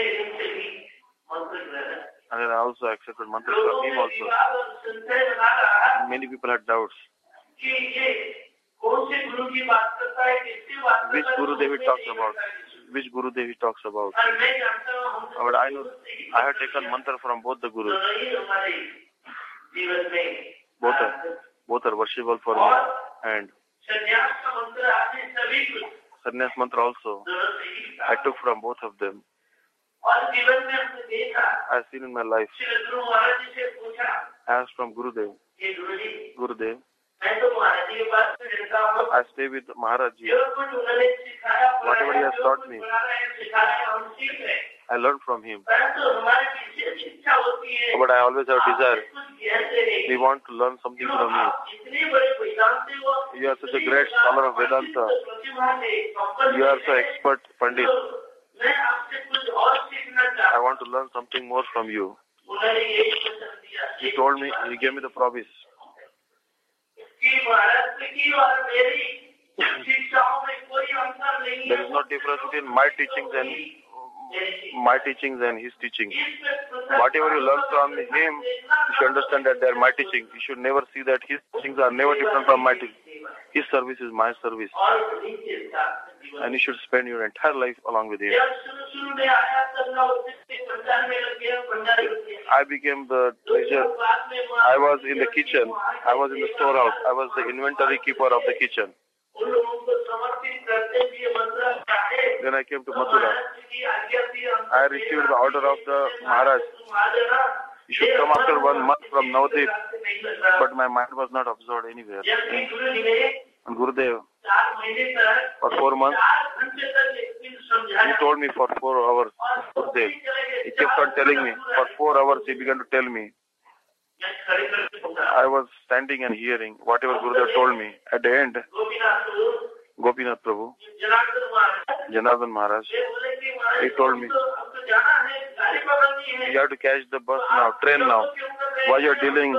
And then I also accepted mantras from him also. Many people had doubts. Which Gurudev he talks about? Which Gurudev he talks about? But I know, I have taken mantra from both the Gurus. Both are, both are worshipable for me. And Sannyas mantra also, I took from both of them. I have seen in my life. I asked from Gurudev. Gurudev, I stay with Maharajji. Whatever he has taught me, I learned from him. But I always have desire. We want to learn something from you. You are such a great scholar of Vedanta. You are so expert Pandit. I want to learn something more from you. He told me, he gave me the promise. There is no difference between my teachings and my teachings and his teaching. Whatever you learn from him, you should understand that they are my teaching. You should never see that his teachings are never different from my teaching. His service is my service. And you should spend your entire life along with him. I became the treasure. I was in the kitchen. I was in the storehouse. I was the inventory keeper of the kitchen. Then I came to Mathura. I received the order of the Maharaj. You should come after one month from Navadvip. But my mind was not absorbed anywhere. And Gurudev, for four months, he told me for four hours. Gurudev, he kept on telling me. For four hours he began to tell me. I was standing and hearing whatever Gurudev told me. At the end, Gopinath Prabhu, Janardhan Maharaj, he told me, you have to catch the bus now, train now. Why you are dealing?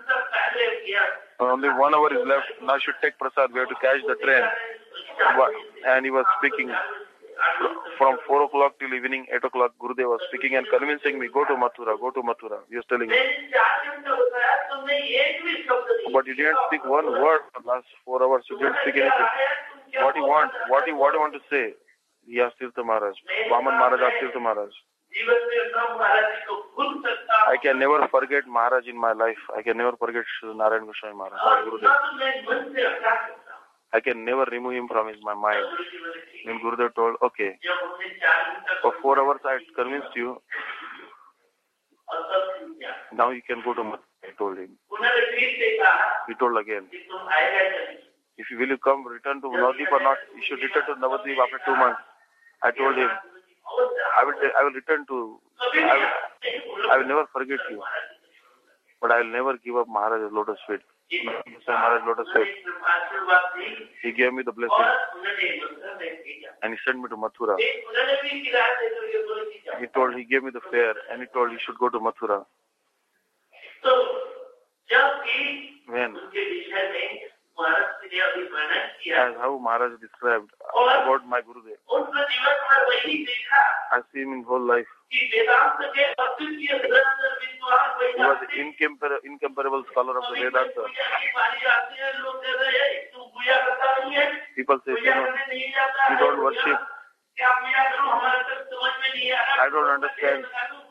Only one hour is left. Now you should take prasad. We have to catch the train. And he was speaking. From four o'clock till evening, eight o'clock, Gurudev was speaking and convincing me, go to Mathura, go to Mathura. He was telling me. But you didn't speak one word for the last four hours. You didn't speak anything. What do you want? What do you, what do you want to say? He asked Tirtha Maharaj. Vaman Maharaj asked Tirtha Maharaj. I can never forget Maharaj in my life. I can never forget Sri Narayan Goswami Maharaj, my Gurudev. I can never remove him from his, my mind. When Gurudev told, okay, for four hours I convinced you, now you can go to Mathura, I told him. He told again, if you will you come, return to Navadvip or not, you should return to Navadvip after two months. I told him, I will, I will return to, I will, I will never forget you. But I will never give up Maharaj's lotus feet. Maharaj's lotus feet. He gave me the blessing. And he sent me to Mathura. He told, he gave me the fare and he told he should go to Mathura. When? As how Maharaj described about my Gurudev. I see him in whole life. He was an incompar- incomparable scholar of the Vedanta. People say, you know, you don't worship. I don't understand.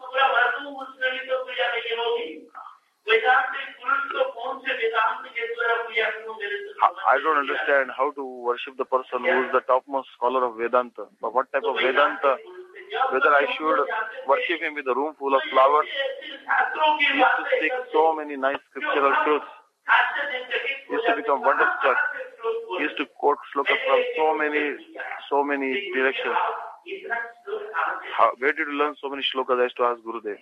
I don't understand how to worship the person who is the topmost scholar of Vedanta. But what type of Vedanta? Whether I should worship him with a room full of flowers? He used to speak so many nice scriptural truths. He used to become wonderstruck. He used to quote slokas from so many, so many directions. How, where did you learn so many slokas? I used to ask Gurudev.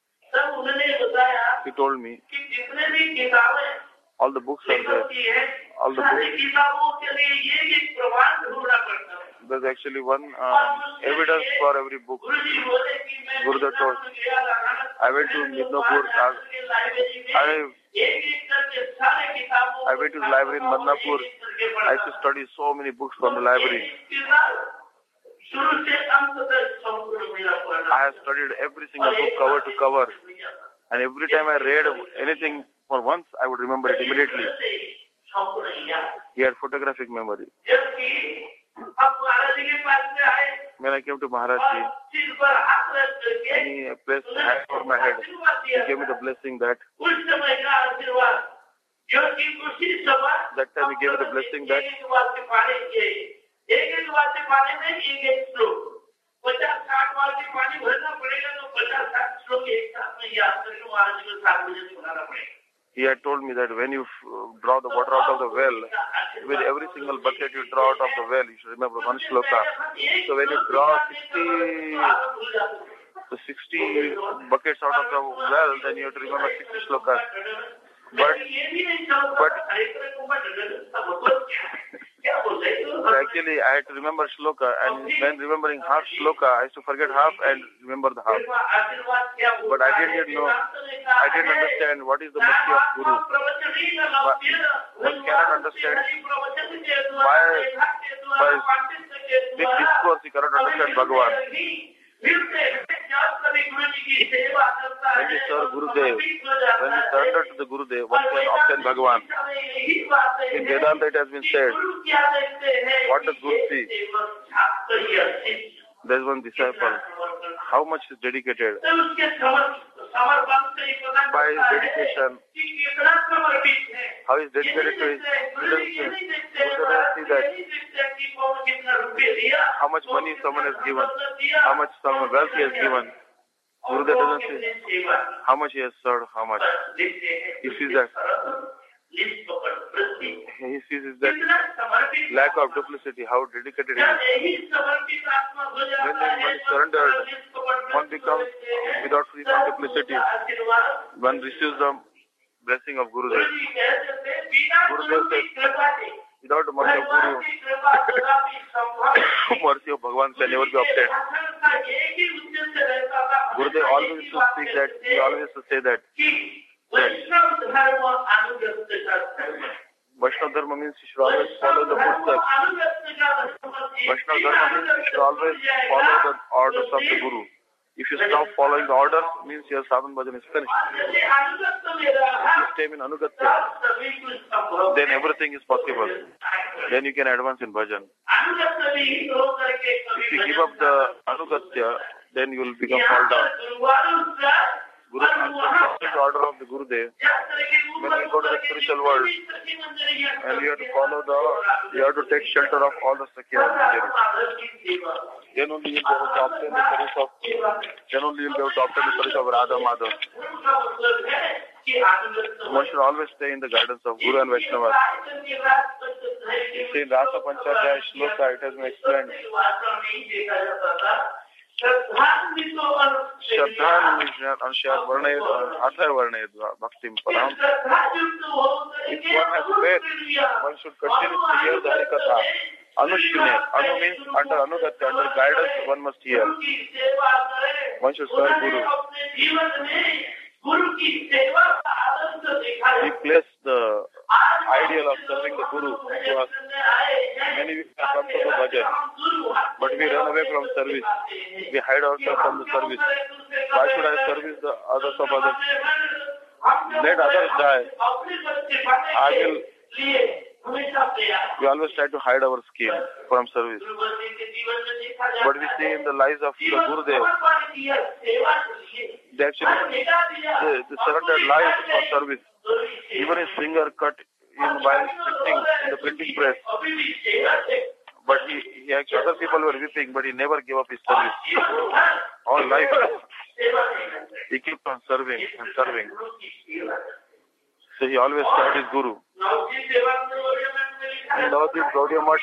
He told me, all the books are there. All the books. There's actually one uh, evidence for every book. Gurudev told. I went to Midnapur. I, I went to the library in Midnapur. I used to study so many books from the library. I have studied every single book cover to cover. And every time I read anything for once, I would remember it immediately. He had photographic memory. When I came to Maharajji, and he placed a hand over my head, he gave me the blessing that that time he gave me the blessing that he had told me that when you draw the water out of the well, with every single bucket you draw out of the well, you should remember one shloka. So when you draw sixty, the sixty buckets out of the well, then you have to remember sixty shlokas. But, but actually I had to remember shloka, and when remembering half shloka, I used to forget half and remember the half. But I didn't know, I didn't understand what is the mercy of Guru. But one cannot understand by, by big discourse, he cannot understand Bhagavan. When we serve Gurudev, when we surrender to the Gurudev, one can obtain Bhagavan. In Vedanta it has been said, what does Guru see? There is one disciple. How much is dedicated? By his dedication, how he is dedicated to his relationship. Who doesn't see that? How much money someone has given, how much someone wealth he has given. Gurudev doesn't see how much he has served, how much. He sees that. He sees that lack of duplicity, how dedicated he is. When one is surrendered, one becomes without free from duplicity. One receives the blessing of Gurudev. Gurudev says, without the mercy of Guru, mercy of Bhagavan can never be obtained. Gurudev always used to speak that, he always used to say that, that Vaishnava Dharma means you should always follow the footsteps. Vaishnava Dharma means you should always follow the orders of the Guru. If you stop following the orders, means your sadhana bhajan is finished. If you stay in Anugatya, then everything is possible. Then you can advance in bhajan. If you give up the Anugatya, then you will become fall down. Guru is the order of the Gurudev. When you go to the spiritual world, and you have to follow the, you have to take shelter of all the Sakyas. Then only you will be able to obtain the service of, then only you will be able to obtain the service of Radha Madhav. One should always stay in the guidance of Guru and Vaishnava. You see, in Rasa Panchadhyaya Shloka, it has been explained. Shraddha Siddhan means Anshad Varnayat, Athar Varnayat Bhaktim Param. If one has faith, one should continue to hear the Harikatha. Anushkine, Anu means under Anugatya, under guidance one must hear. One should serve Guru. We place the ideal of serving the Guru to us. Many people come to the bhajan, but we run away from service. We hide ourselves from the service. Why should I service the others of others? Let others die. I will. We always try to hide our skin from service. But we see in the lives of the Gurudev, they actually they, they surrendered life for service. Even his finger cut in while sitting in the printing press. But he, he actually, other people were weeping, but he never gave up his service. All life, he kept on serving and serving. So he always served his Guru. In Navadvip Gaudiya Math,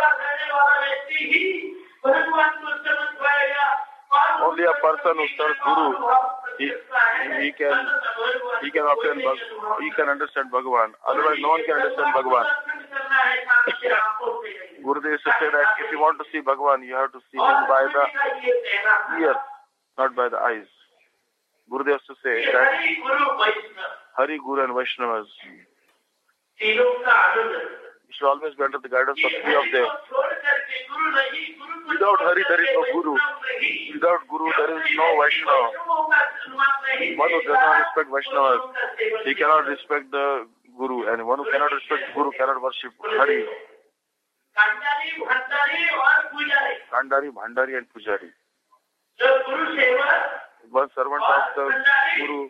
only a person who serves Guru, he, he can he can obtain he can understand Bhagavan. Otherwise, no one can understand Bhagavan. Gurudev used to say that if you want to see Bhagavan, you have to see him by the ear, not by the eyes. Gurudev used to say that Hari, Guru and Vaishnavas, you should always be under the guidance of three of them. Without Hari, there is no Guru. Without Guru, there is no Vaishnava. One who does not respect Vaishnavas, he cannot respect the Guru. And one who cannot respect Guru cannot worship Hari. Kandari, Bhandari and Pujari. One servant of the Guru.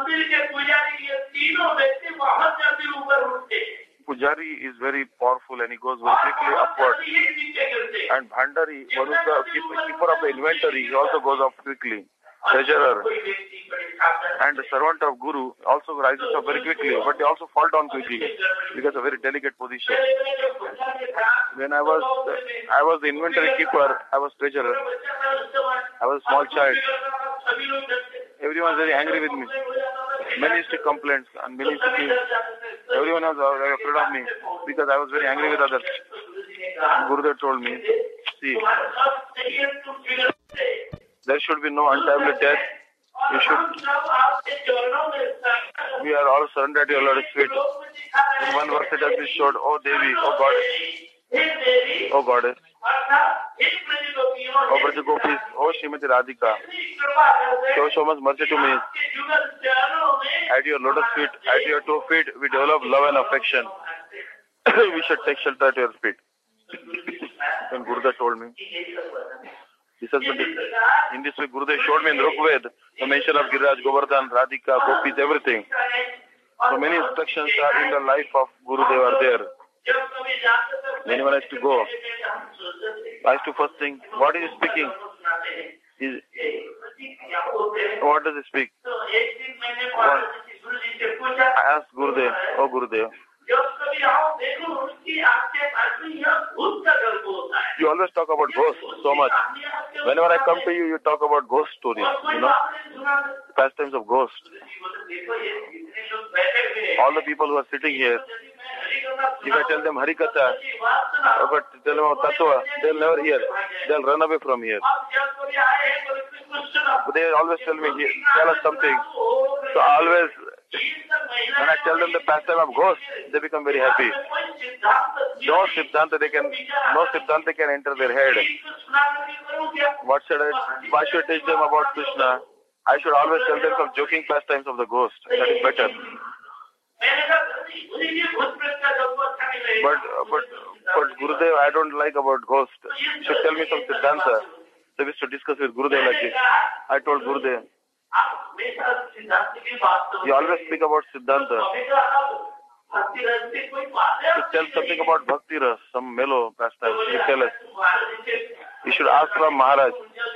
Pujari is very powerful and he goes very quickly upward. And Bhandari, one of the keeper of the inventory, he also goes up quickly. Treasurer. And the servant of Guru also rises up very quickly, but they also fall down quickly because of a very delicate position. When I was I was the inventory keeper, I was treasurer. I was a small child. Everyone was very angry with me. Many used to complaints and many used to think. Everyone was afraid of me because I was very angry with others. Gurudev told me, see, there should be no untimely death. You should. We are all surrendered to your Lord's feet. In one verse it has been showed, oh Devi, oh Goddess, oh Goddess, oh Brajagopis, oh Srimati Radhika, show so much mercy to me. At your lotus feet, at your two feet, we develop love and affection. We should take shelter at your feet. Then Gurudev told me. This has been, in this way, Gurudev showed me in Rugved the mention of Giriraj, Govardhan, Radhika, Gopis, everything. So many instructions are in the life of Gurudev are there. When anyone has to go, I have to first think, what is he speaking? Is, what does he speak? What? I asked Gurudev, oh Gurudev, you always talk about ghosts so much. Whenever I come to you, you talk about ghost stories, you know, pastimes of ghosts. All the people who are sitting here, if I tell them Harikatha, or tell them Tattva, they'll never hear. They'll run away from here. But they always tell me, tell us something. So I always, when I tell them the pastime of ghosts, they become very happy. No Siddhanta they can, no Siddhanta can enter their head. What should I, why should I teach them about Krishna? I should always tell them some joking pastimes of the ghost. That is better. But, but, but Gurudev, I don't like about ghost. You should tell me some Siddhanta. So we used to discuss with Gurudev like this. I told Gurudev, you always speak about Siddhanta. You tell something about Bhakti Ras, some mellow pastime. You tell us. You should ask from Maharaj.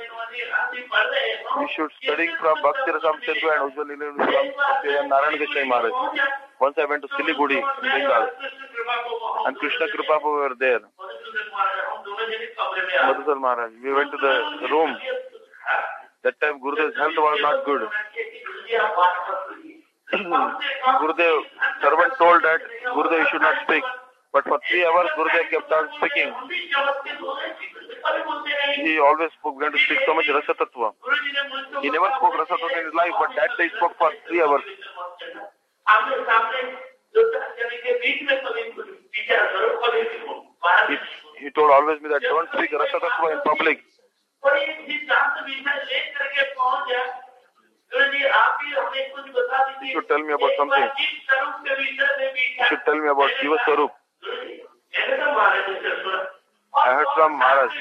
You should study from Bhakti Rasam Sindhu and Ujjwal from Narayan Krishna Maharaj. Once I went to Siliguri in Bengal, and Krishna Kripa were there. Madhusar Maharaj. We went to the room. That time Gurudev's health was not good. Gurudev, servant told that Gurudev should not speak. But for three hours, Gurudev kept on speaking. He always spoke, began to speak so much Rasa Tattva. He never spoke Rasa Tattva in his life, but that day he spoke for three hours. He, he told always me that don't speak Rasa Tattva in public. You should tell me about something. You should tell me about Jiva Swarup. I heard from Maharaj.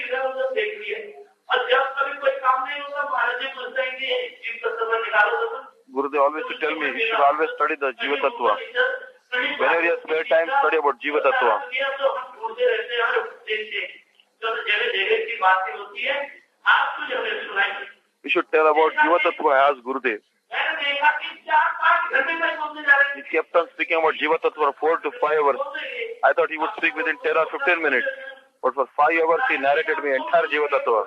Gurudev always used to tell me you should always study the Jiva Tattva. Whenever you have spare time, study about Jiva Tattva. We should tell about Jiva Tattva as Gurudev. He kept on speaking about Jiva Tattva for four to five hours. I thought he would speak within ten or fifteen minutes. But for five hours he narrated me entire Jiva Tattva.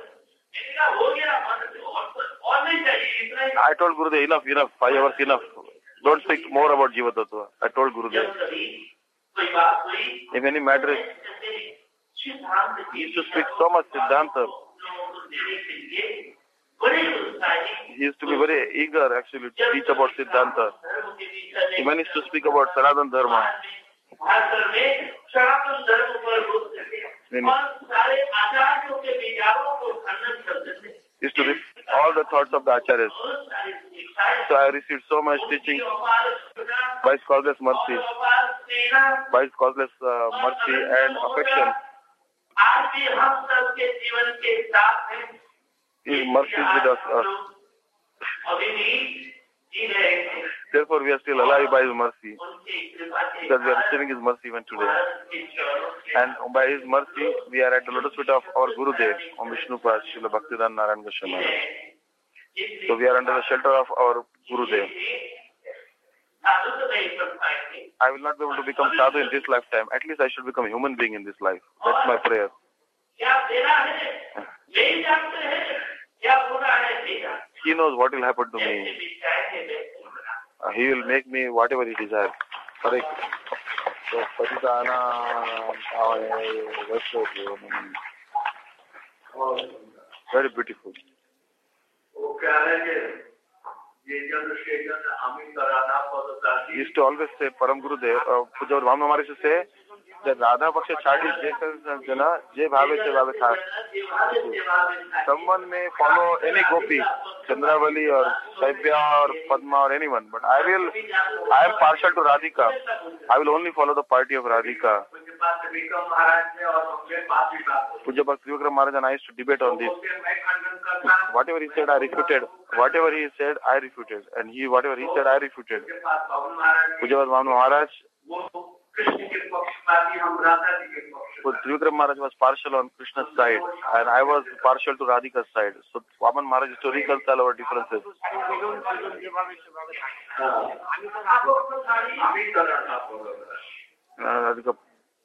I told Gurudev, enough, enough, five hours, enough. Don't speak more about Jiva Tattva. I told Gurudev. If any matter is, he used to speak so much Siddhanta. He used to be very eager actually to teach about Siddhanta. He managed to speak about Sanatana Dharma. He used to read all the thoughts of the Acharyas. So I received so much teaching by his causeless mercy, by his causeless uh, mercy and affection. His mercy is with us. us. Therefore, we are still alive by His mercy, because we are receiving His mercy even today. And by His mercy, we are at the lotus feet of our Gurudev, Om Vishnupad, Srila Bhaktivedanta Narayana Goswami Maharaj. So we are under the shelter of our Gurudev. I will not be able to become sadhu in this lifetime. At least I should become a human being in this life. That's my prayer. He knows what will happen to me. Uh, he will make me whatever he desires. Correct. So, very beautiful. He used to always say, Param Gurudev, uh, Puja Vamana Maharaj used to say, that Radha Paksha Chadi Jena, Je Bhave Se Bhave Tha. Someone may follow any gopi, Chandravali or Saibya or Padma or anyone, but I will, I am partial to Radhika. I will only follow the party of Radhika. Puja Bhakti Vikram Maharaj and I used to debate on this. Whatever he said, I refuted. Whatever he said, I refuted. And he, whatever he said, I refuted. Puja Bhakti Maharaj, Trivikram Maharaj was partial on Krishna's side and I was partial to Radhika's side. So Vaman Maharaj used to reconcile our differences. Uh,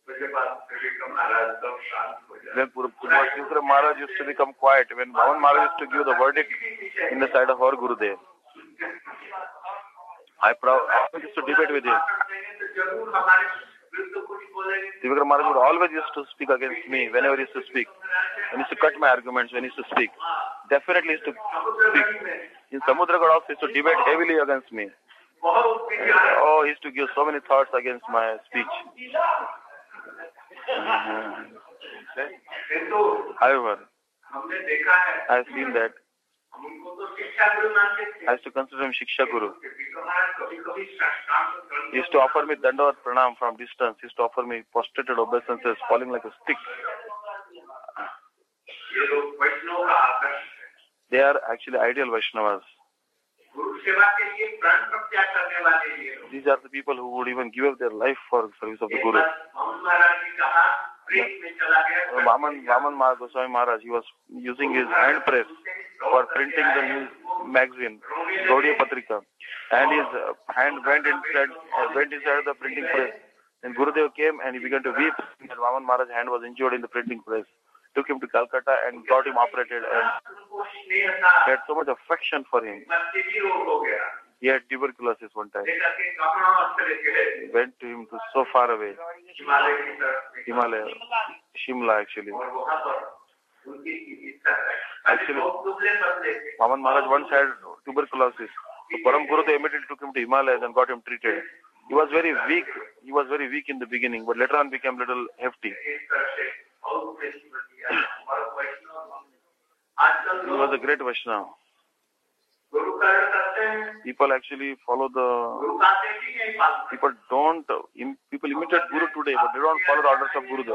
Then Trivikram Maharaj used to become quiet when Vaman Maharaj used to give the verdict in the side of our Gurudev. I, I used to debate with him. Trivikram Maharaj would always used to speak against me whenever he used to speak. When he used to cut my arguments, when he used to speak. Definitely he used to speak. In Samudragad also he used to debate heavily against me. And, oh, he used to give so many thoughts against my speech. Mm-hmm. However, I have seen that I used to consider him Shiksha Guru. He used to offer me Dandavat Pranam from distance. He used to offer me prostrated obeisances, falling like a stick. They are actually ideal Vaishnavas. These are the people who would even give up their life for the service of the Guru. Vaman, Vaman Goswami Maharaj, he was using his hand press for printing the news magazine, Gaudiya Patrika, and his uh, hand went inside, uh, went inside the printing press. And Gurudev came and he began to weep, and Vaman Maharaj's hand was injured in the printing press. took him to Calcutta and got him operated, and he had so much affection for him. He had tuberculosis one time. He went to him to so far away, Himalaya, Shimla actually. Actually, Vaman Maharaj once had tuberculosis. So Param Guru, they immediately took him to Himalayas and got him treated. He was very weak. He was very weak in the beginning, but later on became little hefty. He was a great Vaishnava. People actually follow the... People don't... People imitate Guru today, but they don't follow the orders of Guru.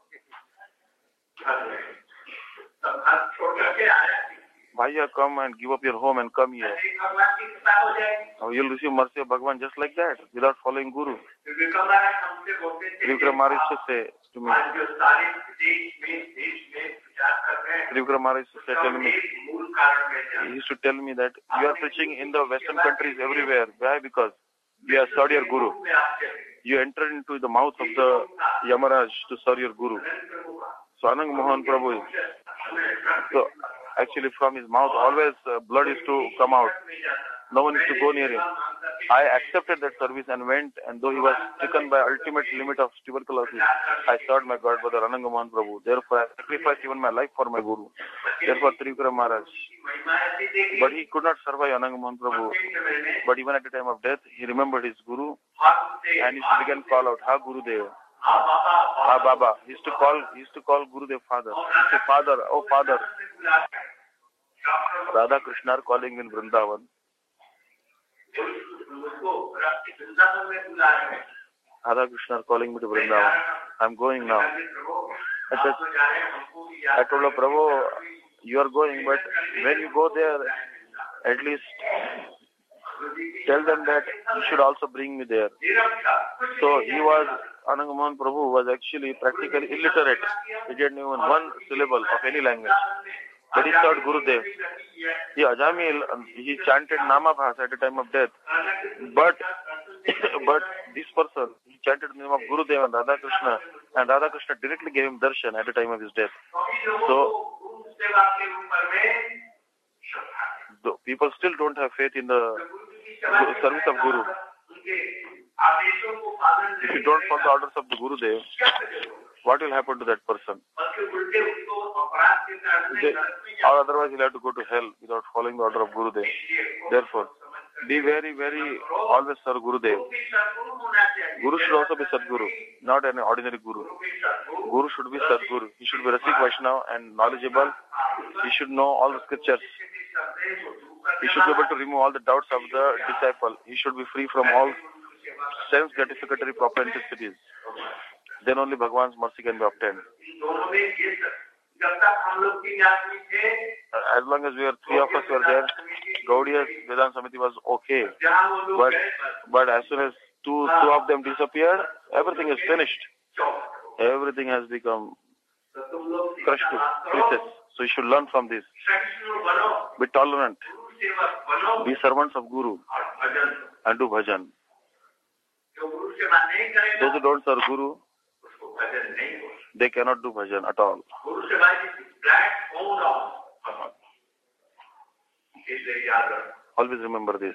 Why you come and give up your home and come here? Now you'll receive mercy of Bhagavan just like that, without following Guru. Trivikram Maharaj used to say to me, Trivikram Maharaj used to say, tell me, he used to tell me that you are preaching in the Western countries everywhere. Why? Because you have served your Guru. You entered into the mouth of the Yamaraj to serve your Guru. So Anang Mohan Prabhu, so actually from his mouth always uh, blood is to come out. No one is to go near him. I accepted that service and went, and though he was stricken by ultimate limit of tuberculosis, I served my God Brother Anang Mohan Prabhu. Therefore I sacrificed even my life for my Guru. Therefore Trivikram Maharaj. But he could not survive Anang Mohan Prabhu. But even at the time of death, he remembered his Guru and he began to call out, Ha Guru Dev. Ha Baba. He used to call, he used to call Gurudev Father. He used to say, Father, oh Father. Radha Krishna are calling in Vrindavan. Radha Krishna are calling me to Vrindavan. I'm going now. I said, I told her, Prabhu, you are going, but when you go there, at least tell them that you should also bring me there. So he was, Anang Mohan Prabhu was actually practically illiterate. He didn't even one syllable of any language. But he served Gurudev. He Ajamil, he chanted Namabhas at the time of death. But but this person, he chanted the name of Gurudev and Radha Krishna, and Radha Krishna directly gave him darshan at the time of his death. So the people still don't have faith in the service of Guru. If you don't follow the orders of the Gurudev, what will happen to that person? They, or otherwise he'll have to go to hell without following the order of Gurudev. Therefore, be very, very, always serve Gurudev. Guru should also be Sadguru, not an ordinary Guru. Guru should be Sadguru. He should be Rasik Vaishnava and knowledgeable. He should know all the scriptures. He should be able to remove all the doubts of the disciple. He should be free from all sense gratificatory propensities. Then only Bhagavan's mercy can be obtained. As long as we were three of us were there, Gaudiya's Vedanta Samiti was okay. But but as soon as two two of them disappeared, everything is finished. Everything has become crushed to pieces. So you should learn from this. Be tolerant. Be servants of Guru and do bhajan. Those who don't serve Guru, they cannot do bhajan at all. Always remember this.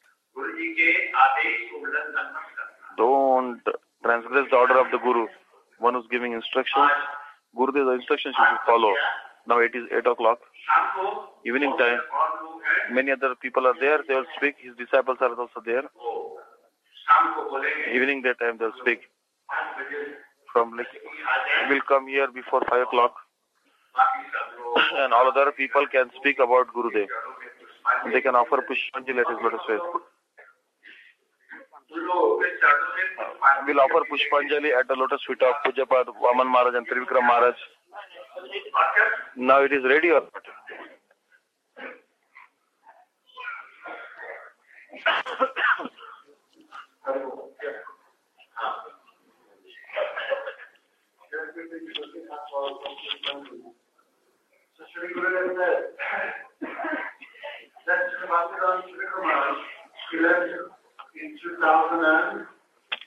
Don't transgress the order of the Guru. One who's giving instructions, Guru, the instructions you should follow. Now it is eight o'clock, evening time. Many other people are there, they will speak. His disciples are also there. Evening that time they will speak. From like, will come here before five o'clock. And all other people can speak about Gurudev. They can offer Pushpanjali at his lotus feet. We'll offer Pushpanjali at the lotus feet of Pujapad, Vaman Maharaj and Trivikram Maharaj. Now it is ready or not? In two thousand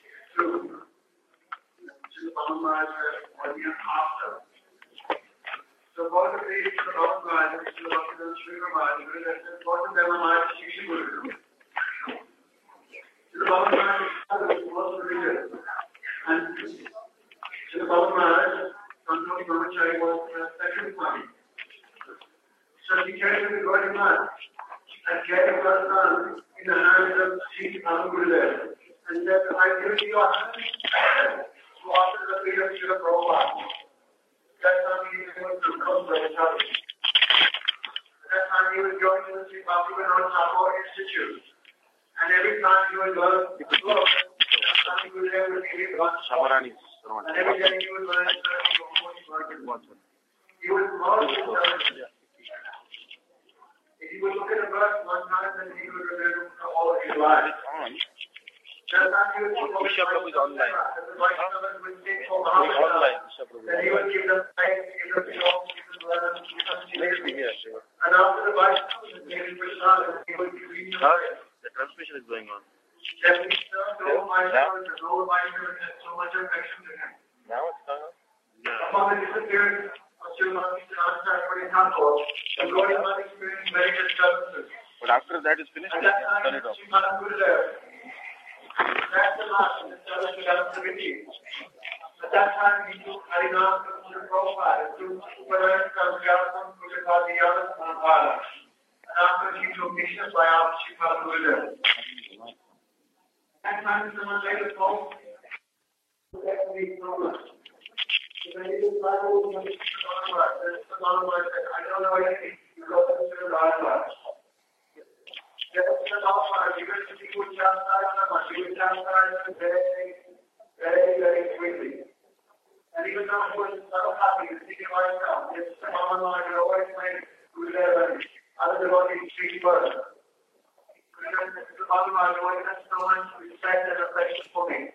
two, one year after. So both of these are all God, which is about the Sri Ramad, both of them are my Shishi Guru. The Baba Maharaj is most religious. And the Baba Maharaj, Santoni Brahmachari, was the second Swami. So he carried the God Maharaj and carried the son in the hands of Sri Gurudev. And said, I give you your hand to offer the feet of Srila Prabhupada. That time he was able to come to the church. That time he was going to the Sri Bhaktivinoda Thakur Institute. And every time he would learn the book, he would learn the Sri Bhaktivinoda. And every day he would learn the He was most intelligent. If he would look at a verse one time, then he would remember for all of his life. That time he would Bishop Prabhu is online. online. Then he would give them thanks, give them songs, give them learn, give them singing. And after the Vaishnavas, they would prasad, he would give them. The transmission is going on. Then he turned the whole Vaishnavas, the whole Vaishnavas had so much affection to him. Now it's going on? Yeah. Upon the disappearance of Srila Bhaktivinoda Thakur, the Gaudiya Math experienced many disturbances. But after that is finished, At that time, turn it off. Sri Gurudev, that's the last in the service of activity. At that time, he took Harinam to Srila Prabhupada, to Uparayana Kamjalatam, Pujapati Yadam, Mahabharata. And after he took Mishnah by our Sri Gurudev. At that time, someone made a phone to get to these problems. So when he was Bible, he was the Mahabharata. I don't know anything because of Srila Mahabharata. He was very, very, very quickly. And even though he was so happy to see him right now, his mama had always made Gurudev and other devotees treat first. The Baba had always had so much respect and affection for me.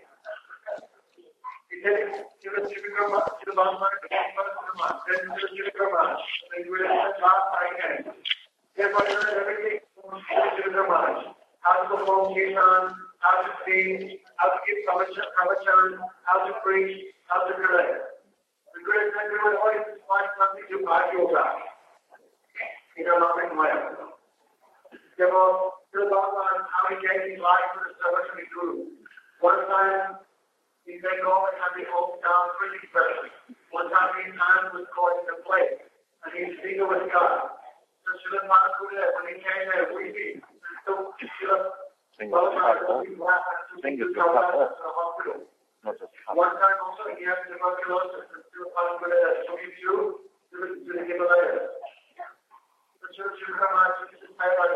He said, he was Shivikrama, to the Baba Maharaj, then to the Shivikrama, then he would have the last I can. Therefore, he learned everything from Shivikrama. How to perform kirtan, how to sing, how to give pravachan, how to preach, how to correct. The Guru said we would always find something to Bhakti Yoga. You know, nothing less. Therefore, Srila Bhagavan, how he gave his life for the service of the Guru. One time, he said, go and have the hometown printing press. One time, his hand was caught in the plate, and his finger was cut. So Srila Mahaprabhu, when he came there weeping, so Srila Bhagavan Finger was cut to off. the hospital. Not just cut. One time also, he had tuberculosis, and Srila Mahaprabhu took him to the Himalayas. So Srila Mahaprabhu said,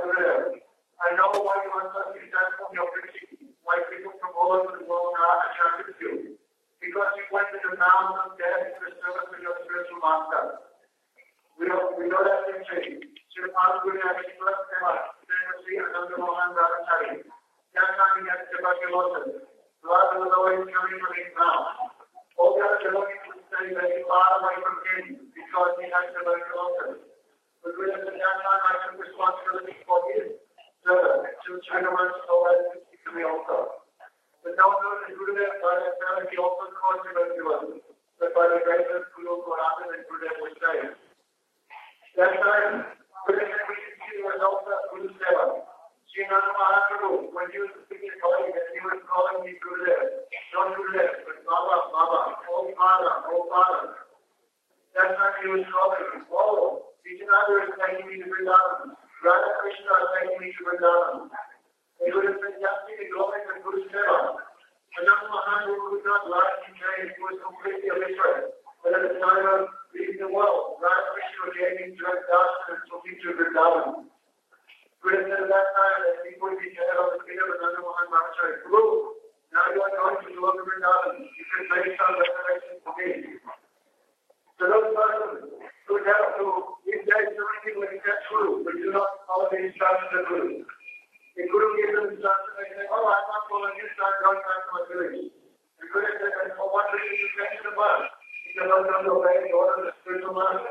I know why you want us to be done from your preaching, why people from all over the world are attracted to you. Because you went to the mountains of death to the service of your spiritual master. We know, we know that in change. Srila Mahaprabhu actually first came up, then was Sri Ananda Mohan Brahmachari. That time he had tuberculosis. Blood was always coming from his mouth. All the other devotees would say that he far away from him because he had tuberculosis. But we at that time I took responsibility for his service to Chinaman so as to me also. But now the Gurudev, by that time, he also caused tuberculosis. But by the grace of Guru Goraman and Gurudev was saved. That time, Gurudev, we can see the results of Guru Seva. Sri Nanda Mahaprabhu, when he was speaking to him, he was calling me Gurudev. Not Gurudev, but Baba, Baba, oh Father, oh Father. That time he was calling me, oh, Vijayanagar is taking me to Vrindavan. Radha Krishna is taking me to Vrindavan. He would have been just in the glory of Guru Seva. But Nanda Mahaprabhu would not like him, he was completely illiterate. But at the time of leaving the world, Radha Krishna gave him direct darshan and took him to Vrindavan. Guru said at that time that he would be head on the feet of Nanda Mohan Brahmachari. Guru, now you are going to go to Vrindavan. You can make some resurrection for me. So those persons who have to give that everything like that's true, but do not follow the instructions of Guru. The Guru gives them instructions, they say, oh, I'm not following you, so I'm going back to my village. The Guru said, for what reason you change the bus? Because I'm going to obey the order of the spiritual master.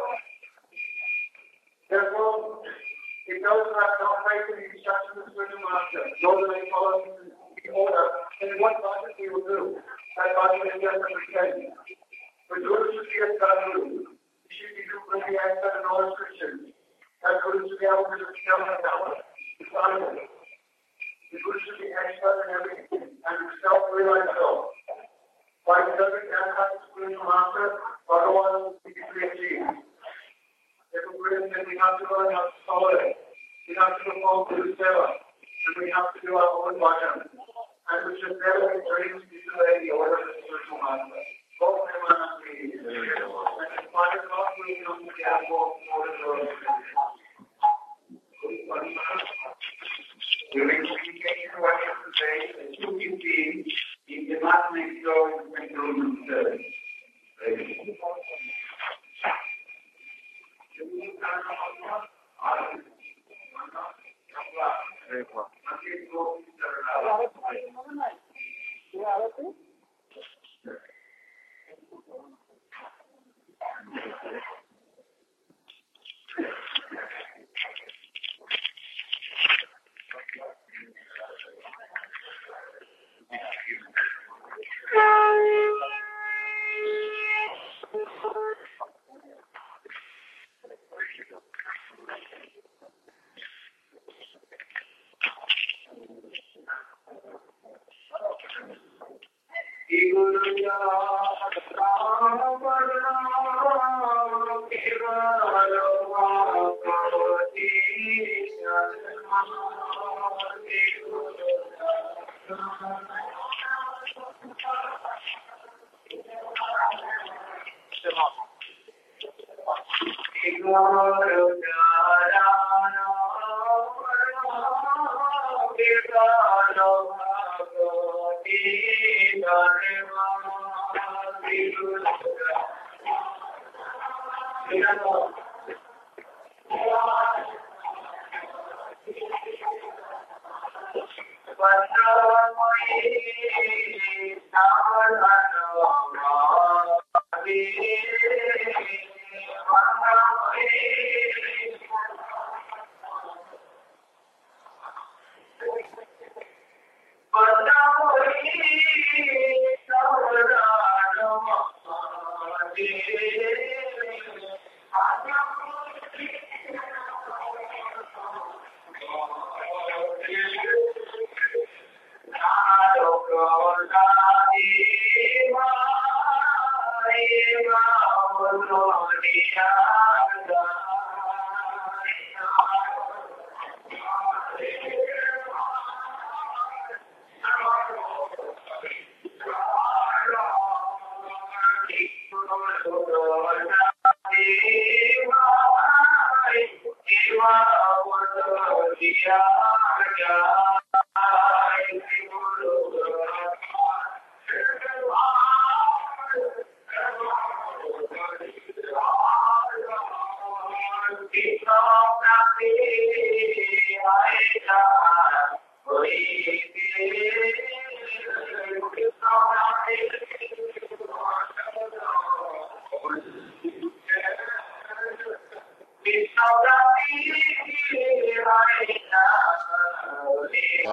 Therefore, if those who have no faith in the instructions of the spiritual master, those who may follow the order, then what bhajan we will do? That bhajan is just a pretend. But Guru should be a sadhu. He should be completely The Guru should be expert in everything and self-realized self. Why he doesn't have to spiritual master, otherwise he can be achieved. If a Buddhist then we have to learn how to follow it. We have to perform Guru Seva, and we have to do our own bhajan. And we should never be trained to delay the order of the spiritual master. Both of them are not needed. And if Father God will come to the both orders of the during communication what you have to say, as you can see, you cannot make your control themselves. Now